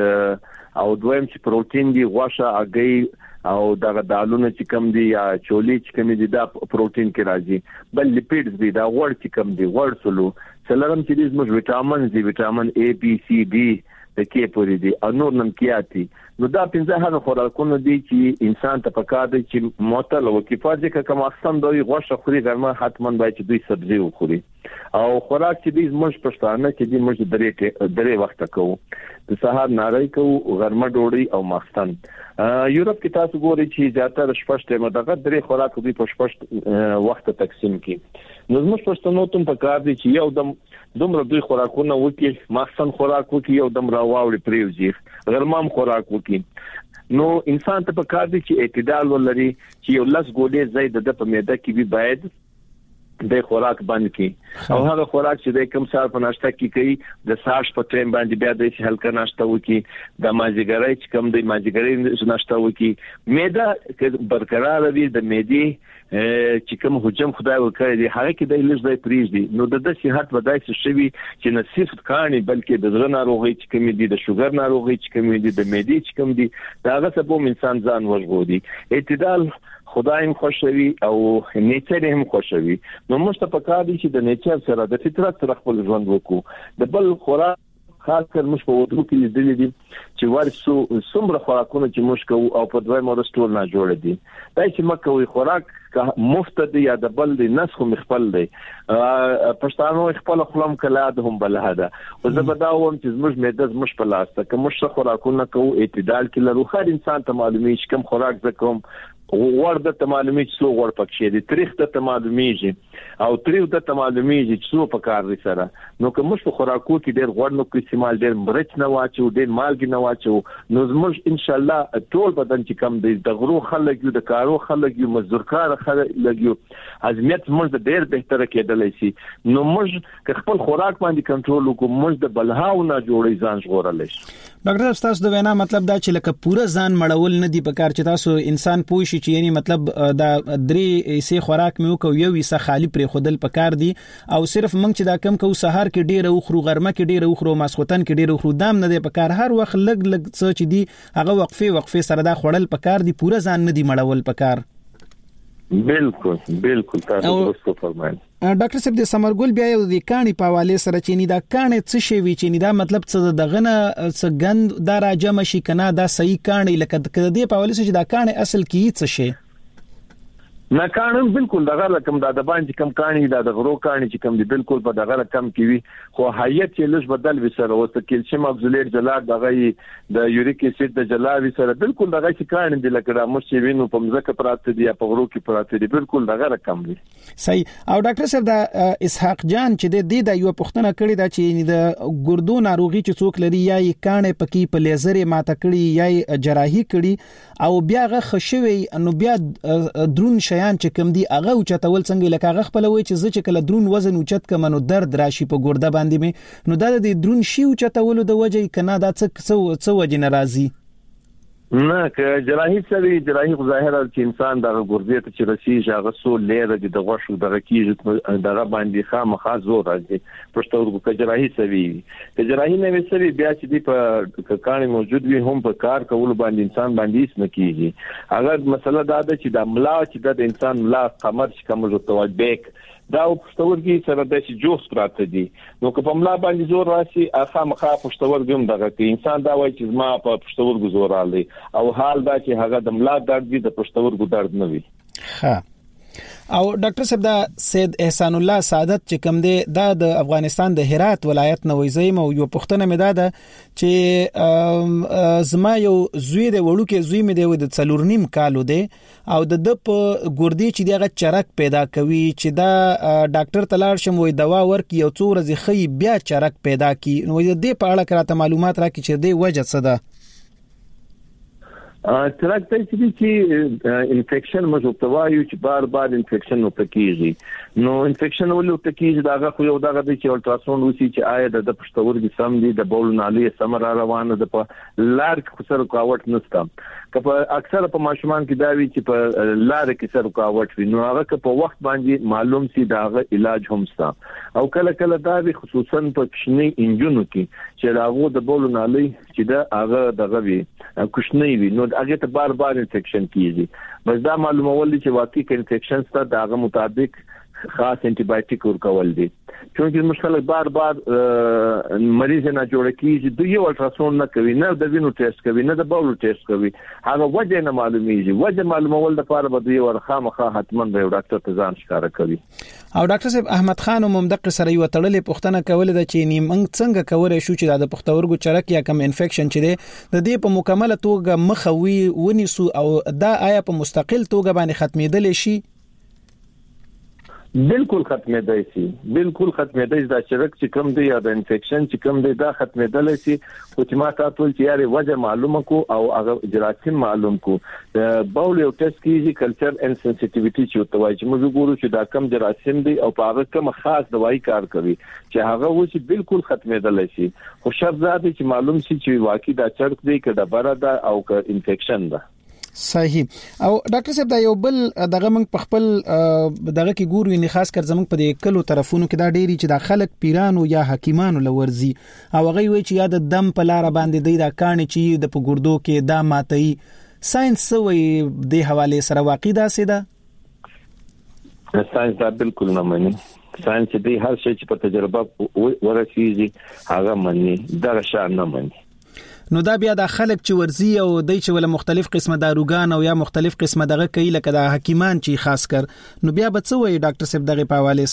او دویم چې پروتین دی غوښه اګي او دا دالونه چې کم دي یا چولې چې کم دي دا پروتین کې راځي بل لیپیډز دي دا غوړ چې کم دي غوړ سلو څلورم چې دي موږ وټامین A B C D د کې پوری دي او نور نمکياتي نو دا پنځه هغه خوراکونه دي چې انسان ته پکار دي چې معتدل او کفایت کوم اقسام دوی غوښه خوري ګرمه حتماً باید چې دوی سبزي وخوري او خوراک چې دي موږ پښتانه چې دي موږ درې وخت کوو د سهار ناری کوو غرمه ډوډۍ او ماخستن یورپ کې تاسو ګورئ چې زیاتره شپږ مدغه درې خوراک دوی په شپږ وخت تقسیم کی نو موږ پښتنو ته پکار دي چې یو دم دومره دوی خوراکونه وکي ماخستن خوراک وکي یو دم راوړي پریوزي غرمام خوراک وکي نو انسان ته پکار دي چې اعتدال ولري چې یو لس ګولې زید د په معده کې به باید د خوراک باندې کی او هغه خوراک چې د کوم سار په ناشته کې کوي د ساش په ټیم باندې بیا د هلکه ناشته وکي د ماجګرۍ چې کوم د ماجګرۍ ناشته وکي معده برقرار وي د معدې چې کوم حجم خدای ورکړي دی هغه کې د لږ ځای پریږ دي نو د صحت ودای څه شوی چې نه صرف کانی بلکې د زړه ناروغي چې کوم دي د شوګر ناروغي چې کوم دي د معدې چې کوم دي دا هغه سبب انسان ځان وژغوري اعتدال خدای هم خوشوي او نیچر هم خوشوي نو موږ ته پکار دي چې د نیچر سره د فطرت سره خپل ژوند وکړو د بل خوراک خاص کر موږ په وټو کې لیدل دي چې ورسو څومره خوراکونه چې موږ کوو او په دوی مورستول نه جوړ دي دا چې مکوې خوراک مفت دی یا د بل دی نسخ مخفل دی پښتانو خپل خپلم کلا د هم بل هدا او زه به دا ووم چې موږ مېده موږ په لاس ته کوم خوراکونه کوو اعتدال کې لرو هر انسان ته معلومي چې کوم خوراک زکوم ورده ته معلومي چې څو ور پکې دي تاریخ ته معلومیږي او تاریخ ته معلومیږي چې څو په کار دي سره نو کوم څه خوراکو کې ډېر غوړ نو کې استعمال ډېر مرچ نه واچو ډېر مالګي نه واچو نو موږ ان شاء الله ټول بدن چې کم دي د غرو خلک یو د کارو خلک یو مزدورکار خلک لګیو ازمیت موږ ډېر بهتره کېدلای شي نو موږ خپل خوراک باندې کنټرول وکړو موږ د بلهاو نه جوړې ځان ژغورل شي ډاکټر صاحب تاسو د وینا مطلب دا چې لکه پورا ځان مړول نه دی په کار چې تاسو انسان پوه شي چې یعنی مطلب دا درې سي خوراک میو کو یو وسه خالی پر خودل په کار دی او صرف موږ چې دا کم کو سحر کې ډیر او خرو غرمه کې ډیر او خرو ماسختن کې ډیر او خرو دام نه دی په کار هر وخت لګ څه چې دی هغه وقفه سره دا خړل په کار دی پورا ځان نه دی مړول په کار بالکل تاسو درست فرمایئ ډاکټر صاحب د سمرګل بیا یو د کانی په حواله سره چې نه دا کانی څه شی وی چې نه دا مطلب څه دغه نه څه غند دا راجم شي کنه دا صحیح کانی لکه د دې په حواله چې دا کانی اصل کې څه شی نه کانم بالکل دغه رقم د باندې کم کانی د غرو کانی چې کم دی بالکل په دغه رقم کې وي خو حیات چې لږ بدل وسره او د کیلشیم اکسولېټ جلاد دغه د یوریک اسید د جلاد وسره بالکل دغه چې کانی دی لکه د مش وینو په مزکه پراته دی په غرو کې پراته دی بالکل دغه رقم دی صحیح. او ډاکټر صاحب د اسحاق جان چې د یو پښتنه کړی دا چې د ګردو ناروغي چې څوک لري یا یې کانې پکې په لیزر ماته کړی یا جراحي کړي او بیا غه خشوي نو بیا درون شیان چې کم دي هغه اوچتول څنګه لکه هغه خپل وای چې زه چې کله درون وزن اوچت کم نو درد راشي په ګرده باندې مې نو دا د درون شی اوچتول د وجې کنه دا څه وجه ناراضي نه که جراحي سره جراحي ظاهر چې انسان د ګردې ته چې رسیږي هغه سو لیر د غوښو دغه کیږي دغه باندې خامخا زور راځي پښتورګو کې جراحي سوي که جراحي نه وسوي بیا چې دی په کانې موجود وي هم په کار کول باندې انسان باندې اس نه کیږي هغه مسله دا ده چې د ملا چې د انسان ملا قمر چې کوم جوړ بیک دا پښتورګي سره د جوس پراته دي نو که په ملا باندې زور راشي خامخا پښتورګي هم دغه کې انسان دا وایي چې ما په پښتورګو زور رالی او حال دا چې هغه د ملا درد دي د پښتورګو درد نه وي. ها او ډاکټر صاحب دا سید احسان الله سعادت چې کوم دی دا د افغانستان د هرات ولایت نه وایي مو یو پښتنه مې دا چې زما یو زوی د وړو کې زوی مې دی د 4.5 کالو دی او د په ګردې چې دغه چرک پیدا کوي چې دا ډاکټر تلاړ شم وای دوا ورکي یو څو ورځې خې بیا چرک پیدا کی نو دې په اړه کراته معلومات راکړي چې دې وجه څه ده. چرک ته چې انفیکشن موږ وایو چې بار بار انفیکشن وکړي نو انفیکشن ولې کېږي دا خو یو دغه د چې الټراساوند وسی چې آیا د پښتورګي سم دي د بول نالي سم را روانه ده په لار کې سره رکاوټ نشته که اکثر په ماشومان کې دا وی چې په لار کې سره رکاوټ وي نو هغه په وخت باندې معلوم سي داغه علاج هم ستا او کله کله دا وی خصوصا په کشنی انجونو کې چې هغه د بول نالي چې دا هغه دغه وی کشنی وی نو هغه ته بار بار انفیکشن کیږي بس دا معلومول چې واقعي انفیکشن ست دغه مطابق خاص انټي بایوټیک ورکول دي چې مشکل بار بار مریض نه جوړ کیږي دوی یو الټراساوند نه کوي نه د وینو ټیسټ کوي نه د بول ټیسټ کوي هغه وجه نه معلومیږي وجه معلومول د لپاره به دوی ورخامخه حتمان به ډاکټر ته ځان ښکارا کوي. او ډاکټر صاحب احمد خان ممدق سره یو تړلې پښتنه کول د چې نیمنګ څنګه کولای شو چې د پښتورګو چرک یا کم انفیکشن چې د دې په مکمله توګه مخوي ونیسو او دا آیا په مستقل توګه باندې ختمېدل شي؟ بالکل ختمېدای شي بالکل ختمېدای دا چرک چې کوم دی یا د انفیکشن چې کوم دی دا ختمېدل شي خو چې ما تاسو چې یاري وجه معلومه کو او هغه جراثیم معلوم کو بول یو ټیسټ کیږي کلچر ان سنسټیویټی چې توای چې موږ ګورو چې دا کم جراثیم دی او په هغه کوم خاص دوايي کار کوي چې هغه و چې بالکل ختمېدل شي خو شرط دا دی چې معلوم شي چې واقعي دا چرک دی که د بره ده او که انفیکشن ده. صحیح. او ډاکټر صاحب دا یو بل دغه موږ په خپل دغه کې ګورو نه خاص کر زموږ په دې کلو طرفونو کې دا ډېری چې د خلک پیرانو یا حکیمانو لورزي او هغه وی چې یا د دم په لار باندې دی دا کانې چې د پګوردو کې دا ماتي ساينس وی د حواله سره واقع دا سي ده ساينس دا بالکل نه مانی ساينس دی هر شي چې په تجربه ورسیږي هغه مانی دا شان نه مانی. نو دا بیا د خلک چې ورزي او دای چې ول مختلف قسمه داروګان او یا مختلف قسمه دغه کوي لکه د حکیمان چې خاص کر نو بیا به څه وایي ډاکټر صاحب دغه په حواله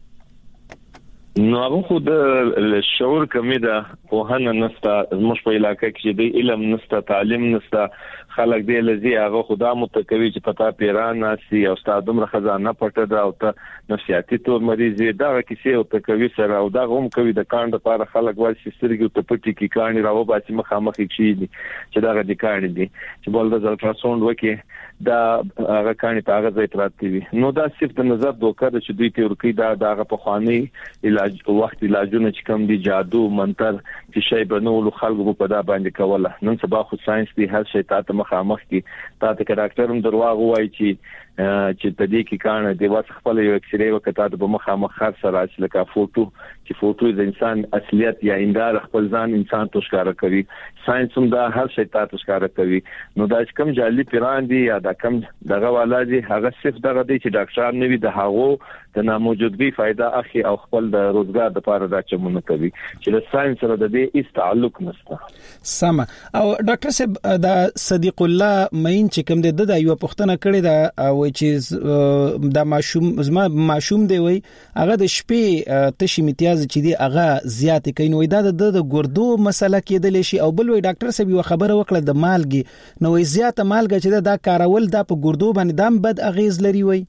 سره؟ نو هغه خو د شعور کمی ده په هنه نستا زموږ په علاقې کې د علم نستا تعلیم نستا خلک دی لذي هغه خدا متکوي چې پتا پیران ناسي او استاد عمر خزانه پټه ده او ته نفسیاتي تور مریض دا کیسه او تکوي سره او دا هم کوي د کاند لپاره خلک وایي چې سترګې ته پټي کې کانی راو باسي مخامخ شي دي چې دا غدي کانی دي چې بول د الټراساوند وکي دا هغه کانی په هغه ځای پراتی وي نو دا صرف د نظر دوکه چې دوی ته ورکی دا هغه په خواني علاج وخت علاجونه چې کوم دي جادو منتر چې شی بنول خلکو په دا باندې کوله نن سبا خو ساينس دی هر شی ته مخامخ کی تا ته ډاکټر هم درواغ وایي چې په دې کې کانه دی واسه خپل یو ایکس ری وکړه د مخامخ خاص سره چې لکه فوټو د انسان اصلیت یا اندار خپل ځان انسان تو ښکارا کوي ساينس هم دا هر شی ته ښکارا کوي نو دا چې کوم جالي پیران دي یا دا کوم دغه والا دي هغه صرف دغه دي چې ډاکټر نه وي د هغه د ناموجودګي فائدہ اخی او خپل د روزګار لپاره دا چمونه کوي چې د ساينس سره د دې هیڅ تعلق نشته. سم. او ډاکټر صاحب دا صدیق الله مین چې کوم د یو پښتنه کړی دا وای چې د ماشوم دی وای هغه د شپې تشي امتیاز چې دی هغه زیات کین وای دا د ګردو مسله کېدل شي او بل وای ډاکټر صاحب یو خبره وکړه د مالګي نو زیات مالګه چې دا کارول دا په ګردو باندې دام بد اغیز لري وای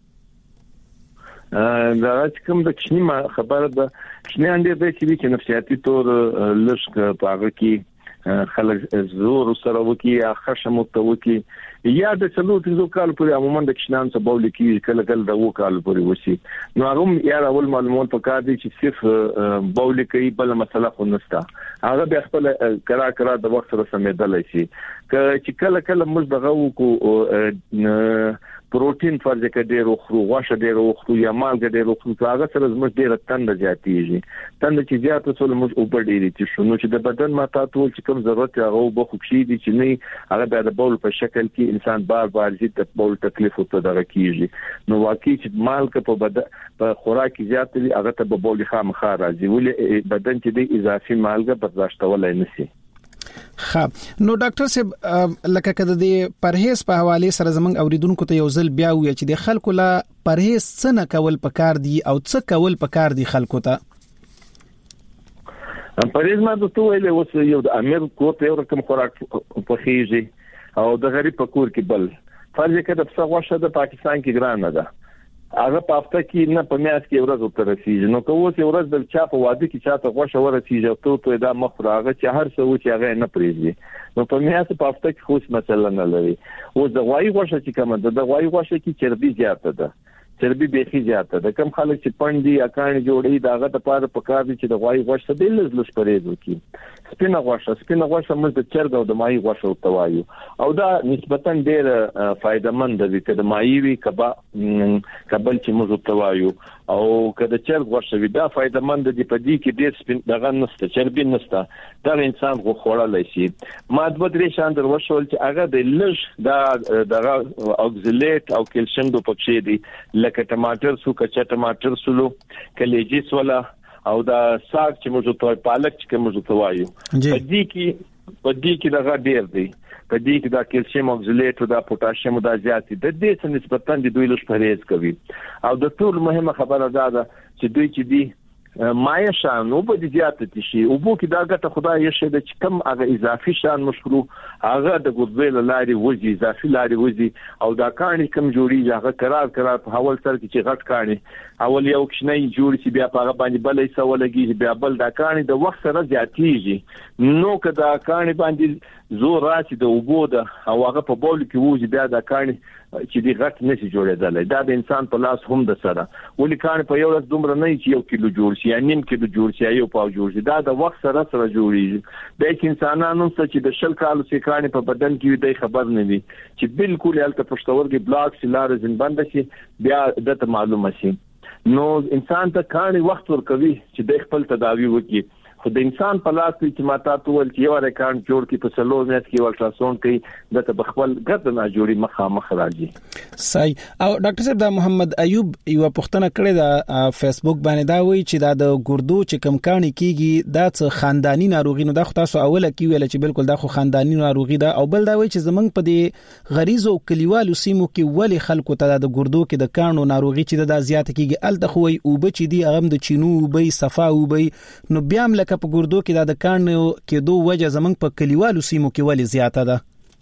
دا کوم د کشنی خبره ده کشنی انده چې نفسیاتي تور لشک پاغه کې خلک زور سره وکي یا خشم وکي یا د څلور پنځو کال پورې عموما د کشنان څخه بول کې کله کله د وو کال پورې وسی نو هغه یا اول معلومات پکار دي چې صرف بول کې بل مسله خو نشته هغه به خپل کرا د وخت سره سمېدل شي چې کله کله موږ دغه وکړو پروتین فرض کړي ډېر خو غوښه ډېر خو یا مالګه ډېر خو هغه سره زموږ ډېر تند زیاتېږي تند چې زیات ټول موږ اوپر ډېری چې شنو چې د بدن ماته ټول چې کوم ضرورت هغه وب خو شي دي چې نه هغه د بول په شکل کې انسان بار زیات بول تکلیف او دغه کیږي نو واقعي چې مالګه په خوراک زیات دي هغه ته بول خامخا راځي ولې بدن چې د اضافي مالګه برداشتولای نشي خب نو ډاکټر صاحب لکه کده د پرهیز په حواله سره زمنګ اوریدونکو ته یو ځل بیا وی چې د خلکو لا پرهیز څنګه کول پکار دي او څه کول پکار دي خلکو ته پرهیز ما د تویل اوس یو د امیر کوته یو رقم خوراک په خيږي او د غریب په کور کې بل فرض کړه په غوښه د پاکستان کې ګرانه ده هغه په هفته کې نه په میاشت کې ورځ تر رسیدي نو کوو چې ورځ د چا په واده کې چاته غوښه ورسیږي ته دا مخراغه چې هر څه و چې هغه نه پریږي نو په میاشت په هفته کې خو مثلا نه لري او د غوای غوښه چې کومه ده د غوای غوښه کې چربي زیاته ده چربي به زیاته ده کم خلک چې پندي اکان جوړي داغه د پاره پکار دي چې د غوای غوښه د لږ پرېز وکړي سپینه غوښه موږ د چرګ او د ماهي غوښه توایو او دا نسبتا ډېر فائدمند دي چې د ماهي وی کبل چې موږ توایو او کله چرګ غوښه وی دا فائدمند دي په دې کې ډېر سپین دغه نسته چربي نسته دا انسان غو خوړلای شي ماده درې شان در وشول چې هغه د لږ دا دغه اوکسالیټ او کلسیم د پکې دي لکه ټماټر سو کچا ټماټر سولو کلیجیس ولا او دا ساګ چې موږ ته پالک چې موږ ته وایو په دې کې دغه ډېر دی په دې کې دا کلسیم اوکسالیټ او دا پوتاشیم دا زیات دي د دې څخه نسبتاً د دوی لږ پرهیز کوي او د ټول مهمه خبره ده چې دوی چې دي مایه شان او په زیات دي شي او بو کې دا ګټه خدای یې شه د کم هغه اضافي شان مشکرو هغه د ګوزل لاري وځي اضافي لاري وځي او دا کاني کم جوړي هغه قرار په حواله سره چې غټ کاني اول یو کښنی جوړ چې بیا په هغه باندې بلې سوالږي بیا بل دا کاني د وخت سره زیاتېږي نو کدا کاني باندې زور راشي د وبو ده او هغه په بول کې وځي بیا دا کاني چې دی غټ نشي جوړېدل دا د انسان په لاس هم د سره ولې کاني په یو لاس دومره نه چې یو کیلو جوړ شي یا نیم کیلو جوړ شي یو پاو جوړ شي دا د وخت سره جوړیږي د انسانانو چې د شل کالو چې کاني په بدن کې دی خبر نه وي چې بالکل هلته پښتورګي بلاک سلار زین بند شي بیا د معلومه شي نو انسان ته کاني وخت ورکوي چې د خپل تداوی وکړي خو د انسان په لاس کې چې ماته تول چې یو ریکارډ جوړ کی په سلو میاشت کې الټراساوند کوي د بخپل ګرد نه جوړي مخ راځي صحیح او ډاکټر صاحب د محمد ایوب یو پښتنه کړې د فیسبوک باندې دا وایي چې د ګردو چې کم کانی کیږي دا څه خاندانی ناروغي نو دا خو تاسو اوله کې ویل چې بالکل دا خو خاندانی ناروغي ده او بل دا وایي چې زمنګ په دې غریزو کلیوالو سیمو کې ولی خلکو ته د ګردو کې د کانو ناروغي چې د زیات کیږي ال د خوې او بچ دي اغم د چینو وبې صفا وبې نو بیا لکه په ګردو کې د کانو کې دوه وجه زمنګ په کلیوالو سیمو کې ولی زیاته ده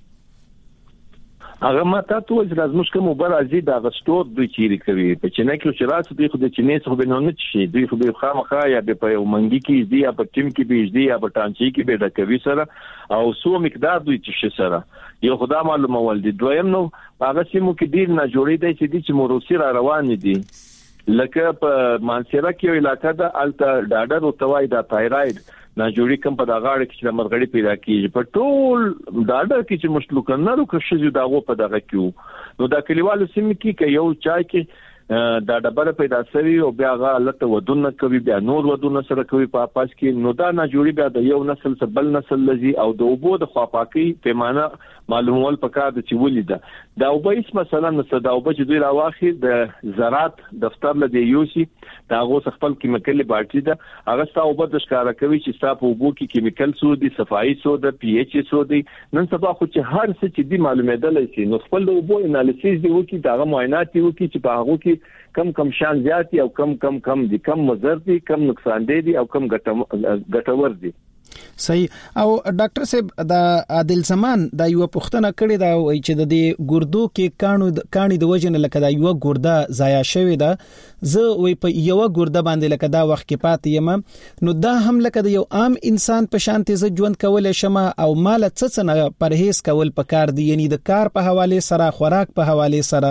هغه ماته ته چې لازم کوم برازي دا غستور دوی چیرې کوي په چینه کې چې راځي دوی خو د چینه څخه بنونه شي دوی خو به خامخا یا په یو منګي کې دی یا په ټیم کې به دی یا په ټانچي کې به د کوي سره او سو مقدار دوی چې سره یو خدای معلومه ولدي دویم نو هغه سیمو کې ډیر نه جوړې دی چې موروثي را روان دي لکه په مانسیرا کې علاقہ د الټا ډاډر او توای د تایراید نه جوړی کم په دغه کې چې مرغړی پیدا کیږي په ټول ډاډر کې چې مشلوک نه ورو کښې داغو په دغه کې نو دا کلیوالو سیمه کې یو چا کې دا ډبره پیدا شوی او بیا غلطه ودونه کوي بیا نور ودونه سره کوي په پاس کې نو دا نه جوړي بیا د یو نسل څخه بل نسل لذي او د اوبو د خواپاکي پیمانه معلومول پکار د چې ولیدا دا اوبه هیڅ مثلا دا اوبه چې دوی راواخي د زراعت دفتر له دی یوسي دا غو خپل کیمیکل باټي دا هغه ستا اوبه د ښکارا کوي چې ستا په اوبو کې کیمیکل سو دي صفائی سو د پی ایچ سو دي نن سبا خو چې هر څه چې دی معلومېدل شي نو خپل د اوبو انالیسیس دی وکي دا معاینات دی وکي چې په هغه کې کم شان زیاتی او کم دي کم مضر دي کم نقصان دي او کم ګټور دي صحیح او ډاکټر صاحب دا عادل زمان دا یو پښتنه کړی دا وای چې د دې ګردو کې کانی د وجنه لکه دا یو ګرده ضایع شوی دا زه وای په یو ګرده باندې لکه دا وخت کې پاتې یم نو دا هم لکه د یو عام انسان په شانتي ز ژوند کول شمه او مال څڅنه پرهیز کول پکار دی یعنی د کار په حواله سره خوراک په حواله سره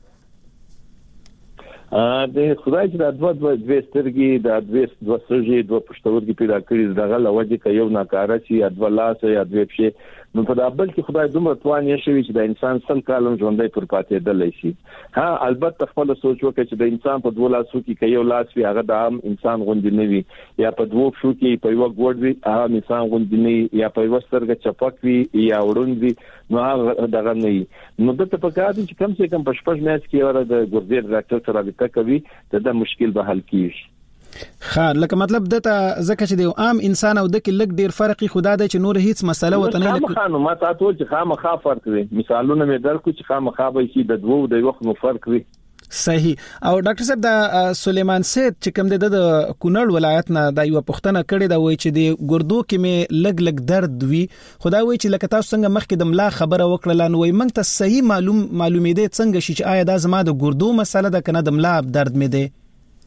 د خدای چې د دوه سترګې د دوه سږي دوه پښتورګي پیدا کړی دغه لوجه کې یو ناکاره شي یا دوه لاس یا دوه پښې نو په دابل کې خدای دومره توان یې شوی چې د انسان سل کالم ژوندۍ پر پاتې دلای شي ها البته خپل سوچ وکړي چې د انسان په دوه لاسو کې یو لاس وي هغه د عام انسان غوندې نه وي یا په دوه شو کې په یو ګوډ وي هغه انسان غوندې نه یا په یو سترګه چپک وي یا وړوند وي نو هغه دغه نه وي نو د په کار چې کم سے کم په شپږ میاشتې کې ور د ګردې ډاکټر سره رابطه کوي دا مشکل به حل کیږي خا لکه مطلب دته زکه چې د عام انسان او د کې لګ ډیر فرقي خدا د چې نور هیڅ مسله وته نه لکه خانو ما تاسو چې خامخا فرق وي مثالونه مې درکو چې خامخا به شي د دوه د وخت نو فرق وي صحیح او ډاکټر صاحب دا سلیمان سید چې کوم د کونړ ولایت نه دا یو پښتنه کړي دا وای چې د ګردو کې مې لګ درد وي خدا وای چې لکه تاسو څنګه مخکې د ملا خبره وکړه نو وای موږ ته صحیح معلومې ده څنګه شي چې آیا دا زما د ګردو مسله ده کنه د ملا درد مې ده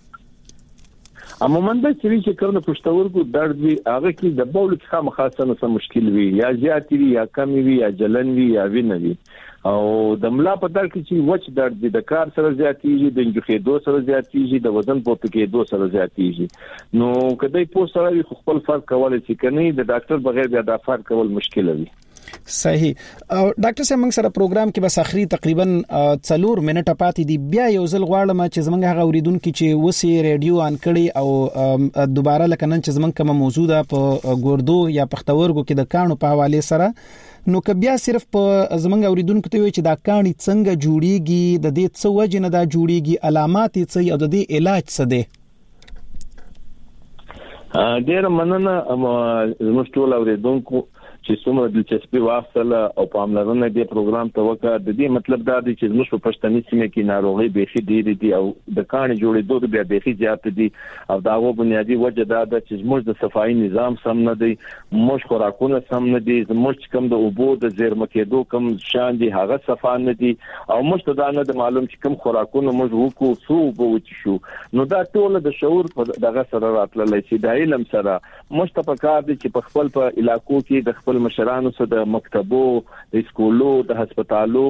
عموما د چې کوم پښتورګو درد وي هغه کې د بول کې خامخا سم مشکل وي یا زیات وي یا کم وي یا جلن وي یا وینه وي او د ملا په درد کې چې وچ درد د کار سره زیاتېږي د انجخېدو سره زیاتېږي د وزن په پکېدو سره زیاتېږي نو کله په سره خپل فرق کولای شي کني د ډاکټر بغیر بیا د فرق کول مشکل وي صحیح او ډاکټر صاحب موږ سره پروګرام کې بس اخري تقریبا 4 منټه پاتې دي بیا یو ځل غواړم چې زمونږ هغه اوریدونکو چې وسی ریډیو آن کړي او دوباره لکه نن چې زمونږ کوم موضوع ده په ګردو یا پښتورګو کې د کانو په حواله سره نو که بیا صرف په زمونږ اوریدونکو ته وي چې دا کانی څنګه جوړیږي د دې څه وجه نه دا جوړیږي علامات څه او د دې علاج څه دی ډیر مننه زموږ ټول اوریدونکو چې څومره دلچسپي واخله او پاملرنه دې پروګرام ته وکړه د دې مطلب دا دی چې موږ په پښتني سیمه کې ناروغي بيخي ډېرې دي او د کانې جوړېدو بیا بيخي زیات دي او داغه بنیادی وجه دا ده چې موږ د صفائی نظام سم نه دی موږ خوراکونه سم نه دي موږ کوم د اوبو د زیرمه کېدو کوم شان دي هغه صفا نه دي او موږ ته دا نه معلوم چې کوم خوراکونه موږ وکړو څو بوت شو نو دا ټول د شعور په دغه سره راتللی چې د علم سره موږ ته پکار دي چې په خپل په علاقو کې د خپل مشرانو سره د مکتبو د سکولو د هسپتالو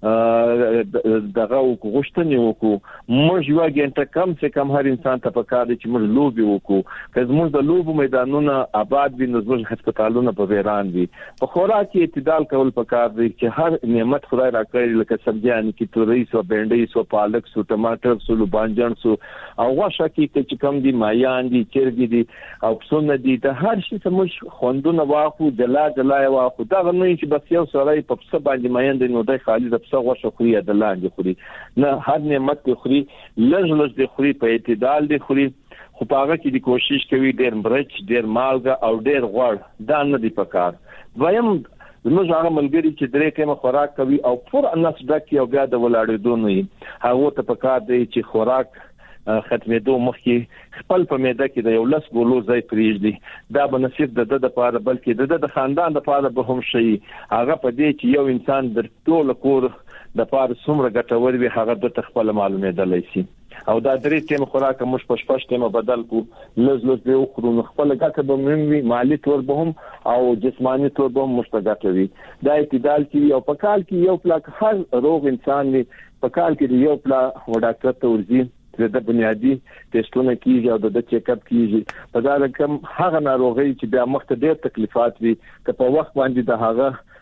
دغه غوښتنې وکړو موږ یو غنټه کم څه کم هر انسان ته پکار دي چې موږ لوبي وکړو که موږ د لوبو میدانونو آباد وي نو موږ هسپتالونه په ویران دي په خوراک کې اعتدال کول پکار دي چې هر نعمت خدای راکړي لکه سبزیان کې توري سو بینډي سو پالک سو ټماټر سو لوبانجان سو او واښه کې چې کم دي مایان دي چرګي دي او پسونه دي د هر شي سموږ خوندونه واخو جلا واخو دا نه چې بس یو سړی په څه باندې مایان دي نو د خالي د څه غوښه خوري د لاندې خوري نه هر نعمت دی خوري لږ دی خوري په اعتدال دی خوري خو په هغه کې د کوشش کوي ډېر مرچ ډېر مالګه او ډېر غوړ دا نه دی پکار دویم زموږ هغه ملګری چې درې کمه خوراک کوي او پر انس ډکه او بیا د ولاړېدو نه هغه ته پکار دی چې خوراک ختمېدو مخکې خپل په معده کې د یو لس ګولو ځای پریږدي دا به نصیب د لپاره بلکې د خاندان لپاره به هم شي هغه په دې چې یو انسان د ټول کور د پاره څومره ګټور وي هغه د خپل معلوماتي شي او دا درې ټیم خوراک موږ په شپږ ټیم بدل کو لږ به خورو خپل ګټه به موږ مالی تور به هم او جسمانی تور به مشتګټوي دا اعتدال کې او په کال کې یو پلاک هر روغ انسان دی په کال کې یو پلا و ډاکټر ته ورځي د بنیادی ټیسټونه کیږي او د چیک اپ کیږي په دا رقم هغه ناروغي چې بیا مخته ډېر تکلیفات وي که په وخت باندې د هغه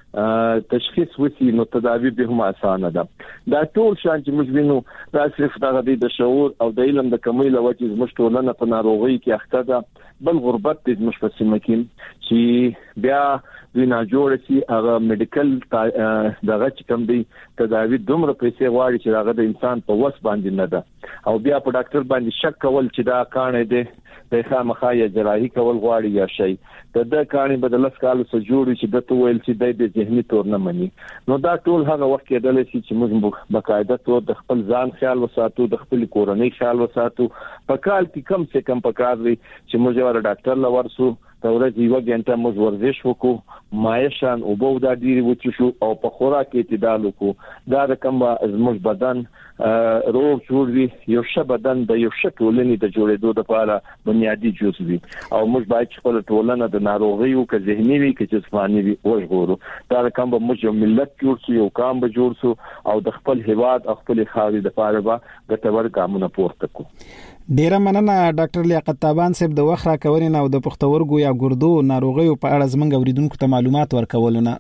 تشخیص وسی نو تداوی به هم اسانه ده. دا ټول شان چې موږ وینو دا صرف د شعور او د علم د کمی له وجې زموږ ټولنه په ناروغي کې اخته ده. بل غربت د زموږ په سیمه کې چې بیا دوی نه جوړ شي هغه میډیکل دغه چې کوم دی تداوی دومره پیسې غواړي چې هغه د انسان په وس باندې نه ده او بیا په ډاکټر باندې شک کول چې دا کانه دی د خامخا یا جراحي کول غواړي یا شي د کانه بدل کالو سره جوړي چې د تویل چې د ذهني تور نه مني. نو دا ټول هغه وخت کېدل چې موږ بقاعده تو د خپل ځان خیال وساتو د خپل کورنۍ خیال وساتو په کال کې کم څه کم پکار دی چې موږ ور ډاکټر لورسو دا ورځ یو غنټه موږ ورزش وکړو مایشان او بو دا ډیری وچ شو او په خوراک کې اعتدال وکړو دا د کوم زموږ بدن روغ جوړ وي یو ښه بدن د یو ښه ټولنې د جوړېدو لپاره بنیادی جزء وي او موږ باید خپل ټولنه د ناروغي او که ذهني وي که جسماني وي وژغورو دا کوم موږ یو ملت جوړ شو یو قام به جوړ شو او د خپل هیواد او خپل خاورې لپاره به ګټور ګامونه پورته کړو. ډیره مننه ډاکټر لیاقت تابان صاحب د وخت راکورینه او د پښتورګو یا ګردو ناروغیو په اړه زموږ اوریدونکو ته معلومات ورکولونه.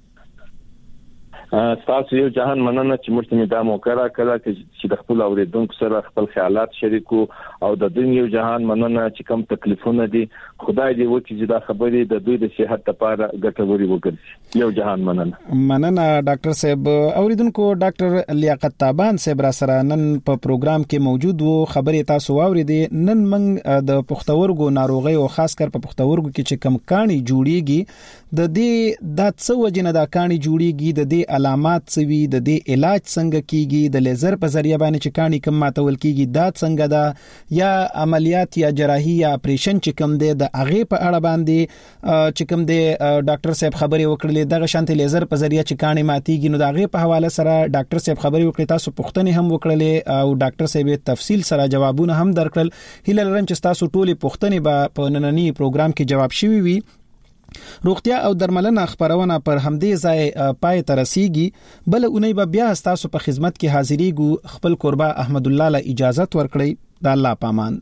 تاسو یو جهان مننه چې موږ ته دا موقع راکړه چې د خپل اوریدونکو سره خپل خیالات شریکو او د دوی یو جهان مننه چې کوم تکلیفونه دي خدای دې وکړي چې دا خبرې د دوی د صحت لپاره ګټوري وګرځي. یو جهان مننه ډاکټر صاحب. اوریدونکو ډاکټر لیاقت تابان صاحب را سره نن په پروګرام کې موجود وو. خبرې تاسو واوریدې. نن موږ د پښتورګو ناروغي او خاص کر په پښتورګو کې چې کم کانی جوړیږي د دې د څو وجنه دا کانی جوړیږي د دې علامات سوي د دې علاج څنګه کیږي د لیزر په ذریعہ باندې چې کانی کم ماتول کیږي دا څنګه دا یا عملیات یا جراحي یا اپریشن چې کم دی د هغه په اړه باندې چې کم دی ډاکټر صاحب خبرې وکړلې دغه شانتي لیزر په ذریعہ چې کانی ماتيږي نو دا هغه په حواله سره ډاکټر صاحب خبرې وکړې تاسو پوښتنې هم وکړلې او ډاکټر صاحب تفصیل سره جوابونه هم درکړل. هیله لرم چې تاسو ټولې پوښتنې به په نننی پروګرام کې جواب شوي وي. روغتیا او درملنه خبرونه پر همدې ځای پای ته رسیږي. بل اونۍ به بیا تاسو په خدمت کې حاضرېږو. خپل قربا احمد الله له اجازه ورکړئ. د الله پامان.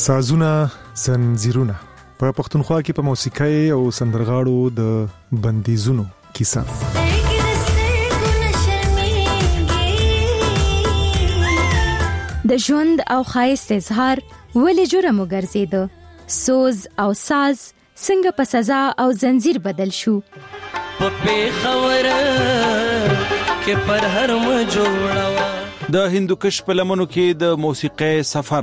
سازونه زنجیرونه په پښتونخوا کې په موسیقۍ او سندرغاړو د بندیزونو کیسه. د ژوند او خایست اظهار ولې جرم وګرځیده؟ سوز او ساز څنګه په سزا او زنجیر بدل شو؟ په خبره کې پر هر م جوړوا د هندوکش په لمنو کې د موسیقۍ سفر.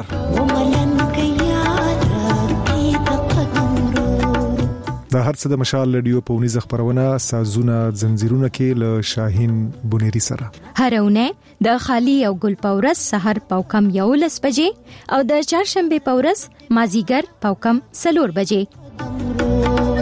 دا هر څه د مشال رادیو په ونیزه خبرونه سازونه زنجیرونه کې له شاهین بونيري سره هرونه د خالی او ګل پورس سحر پاوکم 11 بجې او د چهارشنبه پورس مازیګر پاوکم 4 بجې.